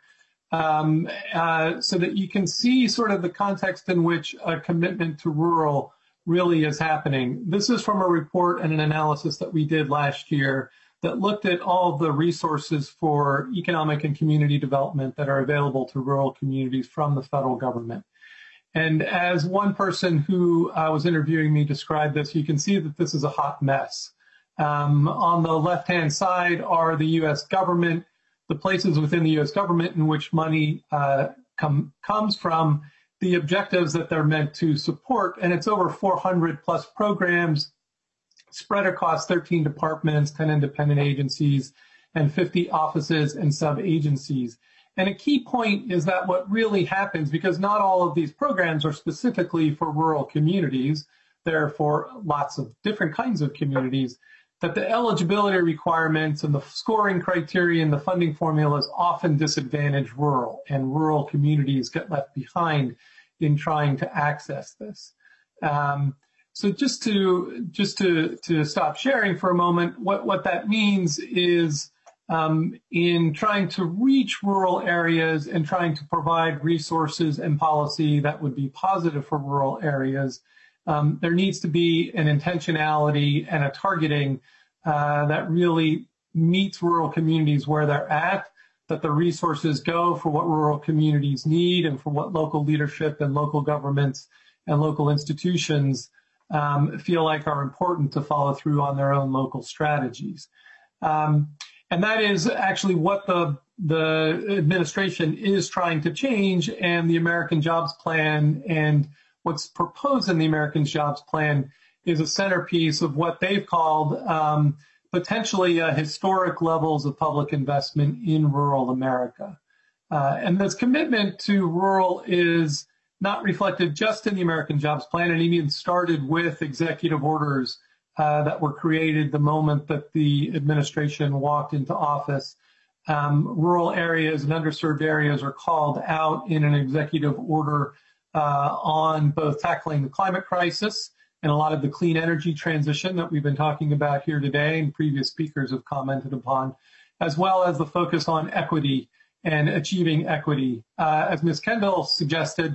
um, uh, so that you can see sort of the context in which a commitment to rural really is happening. This is from a report and an analysis that we did last year that looked at all the resources for economic and community development that are available to rural communities from the federal government. And as one person who uh, was interviewing me described this, you can see that this is a hot mess. Um, on the left-hand side are the U S government, the places within the U S government in which money uh, com- comes from, the objectives that they're meant to support, and it's over four hundred plus programs spread across thirteen departments, ten independent agencies, and fifty offices and sub-agencies. And a key point is that what really happens, because not all of these programs are specifically for rural communities, they're for lots of different kinds of communities, that the eligibility requirements and the scoring criteria and the funding formulas often disadvantage rural, and rural communities get left behind in trying to access this. Um, so just to just to to stop sharing for a moment, what what that means is um, in trying to reach rural areas and trying to provide resources and policy that would be positive for rural areas, um, there needs to be an intentionality and a targeting uh, that really meets rural communities where they're at, that the resources go for what rural communities need and for what local leadership and local governments and local institutions um, feel like are important to follow through on their own local strategies. Um, and that is actually what the, the administration is trying to change, and the American Jobs Plan and what's proposed in the American Jobs Plan is a centerpiece of what they've called um, potentially uh, historic levels of public investment in rural America. Uh, and this commitment to rural is not reflected just in the American Jobs Plan. It even started with executive orders uh, that were created the moment that the administration walked into office. Um, rural areas and underserved areas are called out in an executive order uh, on both tackling the climate crisis and a lot of the clean energy transition that we've been talking about here today and previous speakers have commented upon, as well as the focus on equity and achieving equity. Uh, as Miz Kendall suggested,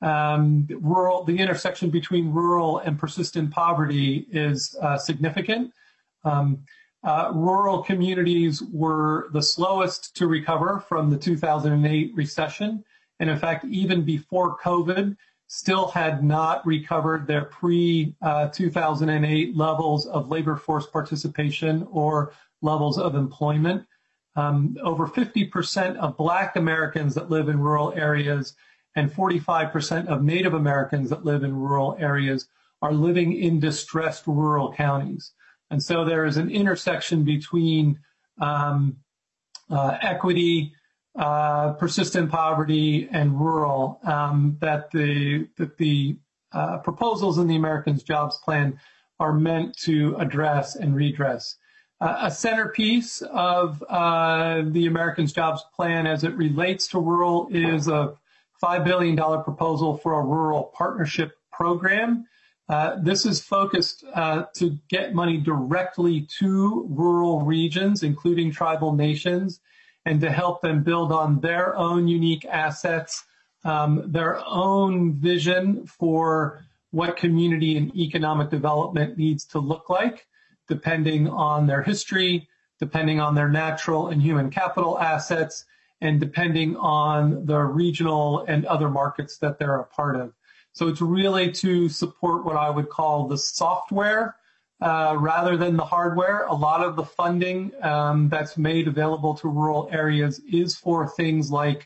um, rural, the intersection between rural and persistent poverty is uh, significant. Um, uh, rural communities were the slowest to recover from the two thousand eight recession. And in fact, even before COVID, still had not recovered their pre two thousand eight levels of labor force participation or levels of employment. Um, over fifty percent of Black Americans that live in rural areas and forty-five percent of Native Americans that live in rural areas are living in distressed rural counties. And so there is an intersection between um, uh, equity, Uh, persistent poverty, and rural um, that the that the uh, proposals in the American Jobs Plan are meant to address and redress. Uh, a centerpiece of uh, the American Jobs Plan as it relates to rural is a five billion dollars proposal for a rural partnership program. Uh, this is focused uh, to get money directly to rural regions, including tribal nations, and to help them build on their own unique assets, um, their own vision for what community and economic development needs to look like, depending on their history, depending on their natural and human capital assets, and depending on the regional and other markets that they're a part of. So it's really to support what I would call the software Uh, rather than the hardware. A lot of the funding um, that's made available to rural areas is for things like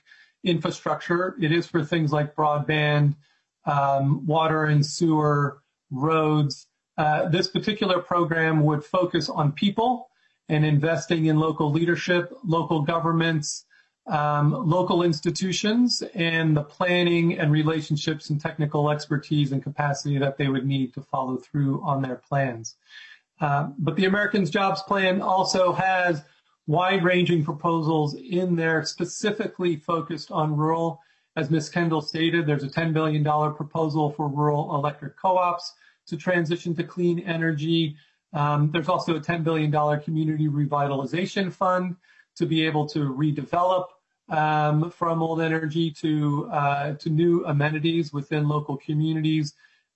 infrastructure. It is for things like broadband, um, water and sewer, roads. Uh, this particular program would focus on people and investing in local leadership, local governments, um, local institutions, and the planning and relationships and technical expertise and capacity that they would need to follow through on their plans. Uh, but the Americans Jobs Plan also has wide-ranging proposals in there specifically focused on rural. As Miz Kendall stated, there's a ten billion dollars proposal for rural electric co-ops to transition to clean energy. Um, there's also a ten billion dollars community revitalization fund to be able to redevelop um, from old energy to uh, to new amenities within local communities.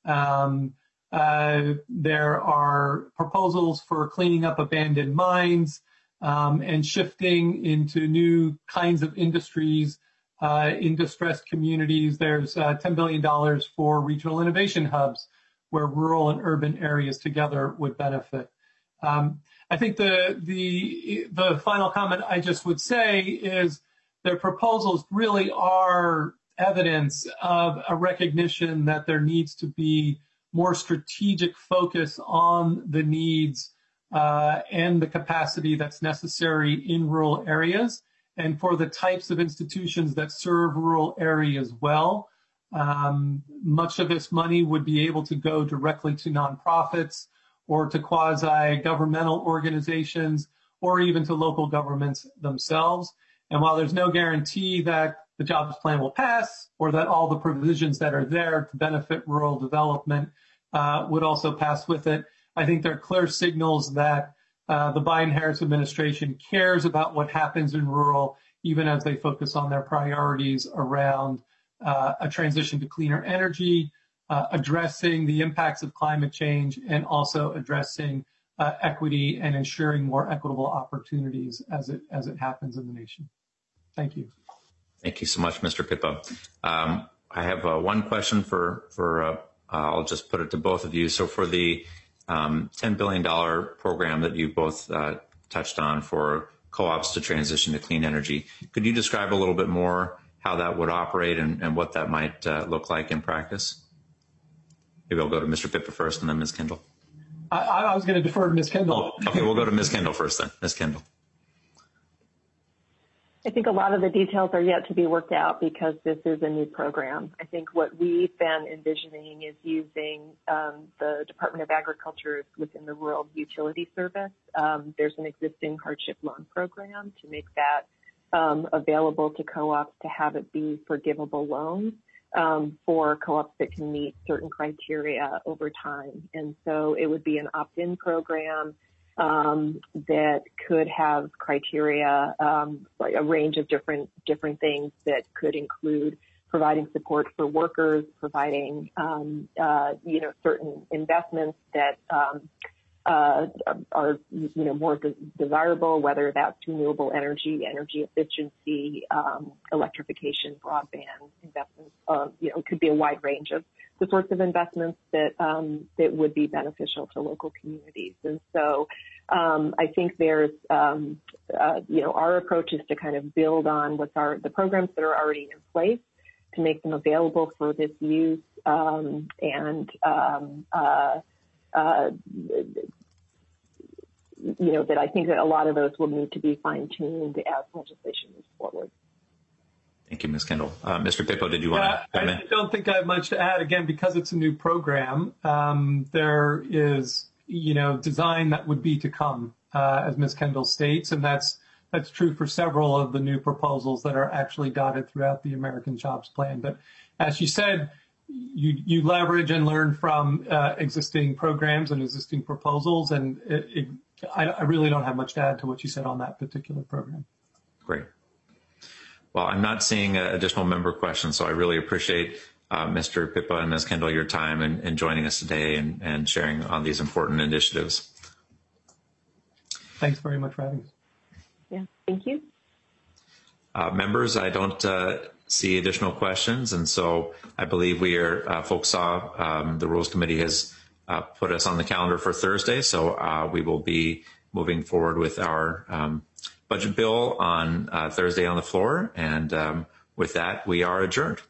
Um, uh, there are proposals for cleaning up abandoned mines um, and shifting into new kinds of industries uh, in distressed communities. There's uh, ten billion dollars for regional innovation hubs where rural and urban areas together would benefit. Um, I think the, the, the final comment I just would say is their proposals really are evidence of a recognition that there needs to be more strategic focus on the needs uh, and the capacity that's necessary in rural areas and for the types of institutions that serve rural areas well. Um, much of this money would be able to go directly to nonprofits or to quasi-governmental organizations or even to local governments themselves. And while there's no guarantee that the jobs plan will pass or that all the provisions that are there to benefit rural development uh, would also pass with it, I think there are clear signals that uh, the Biden-Harris administration cares about what happens in rural, even as they focus on their priorities around Uh, a transition to cleaner energy, uh, addressing the impacts of climate change, and also addressing uh, equity and ensuring more equitable opportunities as it as it happens in the nation. Thank you. Thank you so much, Mister Pippa. Um, I have uh, one question for for uh, I'll just put it to both of you. So for the um, ten billion dollars program that you both uh, touched on for co-ops to transition to clean energy, could you describe a little bit more how that would operate and, and what that might uh, look like in practice? Maybe I'll go to Mister Pippa first and then Miz Kendall. I, I was going to defer to Miz Kendall. Oh, okay, we'll go to Miz Kendall first then. Miz Kendall. I think a lot of the details are yet to be worked out because this is a new program. I think what we've been envisioning is using um, the Department of Agriculture within the Rural Utility Service. Um, there's an existing hardship loan program to make that um, available to co-ops to have it be forgivable loans um, for co-ops that can meet certain criteria over time. And so it would be an opt-in program Um, that could have criteria, um, like a range of different different things that could include providing support for workers, providing um, uh, you know certain investments that um, uh, are you know more de- desirable, whether that's renewable energy, energy efficiency, um, electrification, broadband investments. Uh, you know, it could be a wide range of the sorts of investments that um, that would be beneficial to local communities. And so um, I think there's, um, uh, you know, our approach is to kind of build on what's our, the programs that are already in place to make them available for this use. Um, and, um, uh, uh, you know, that I think that a lot of those will need to be fine-tuned as legislation moves forward. Thank you, Miz Kendall. Uh, Mister Pippo, did you want yeah, to come in? I don't think I have much to add. Again, because it's a new program, um, there is, you know, design that would be to come, uh, as Miz Kendall states, and that's that's true for several of the new proposals that are actually dotted throughout the American Jobs Plan. But as you said, you you leverage and learn from uh, existing programs and existing proposals, and it, it, I, I really don't have much to add to what you said on that particular program. Great. Well, I'm not seeing uh, additional member questions, so I really appreciate uh, Mister Pippa and Miz Kendall your time and, and joining us today and, and sharing on these important initiatives. Thanks very much for having us. Yeah, thank you. Uh, members, I don't uh, see additional questions, and so I believe we are, uh, folks saw um, the Rules Committee has uh, put us on the calendar for Thursday, so uh, we will be moving forward with our um, budget bill on uh, Thursday on the floor, and um, With that, we are adjourned.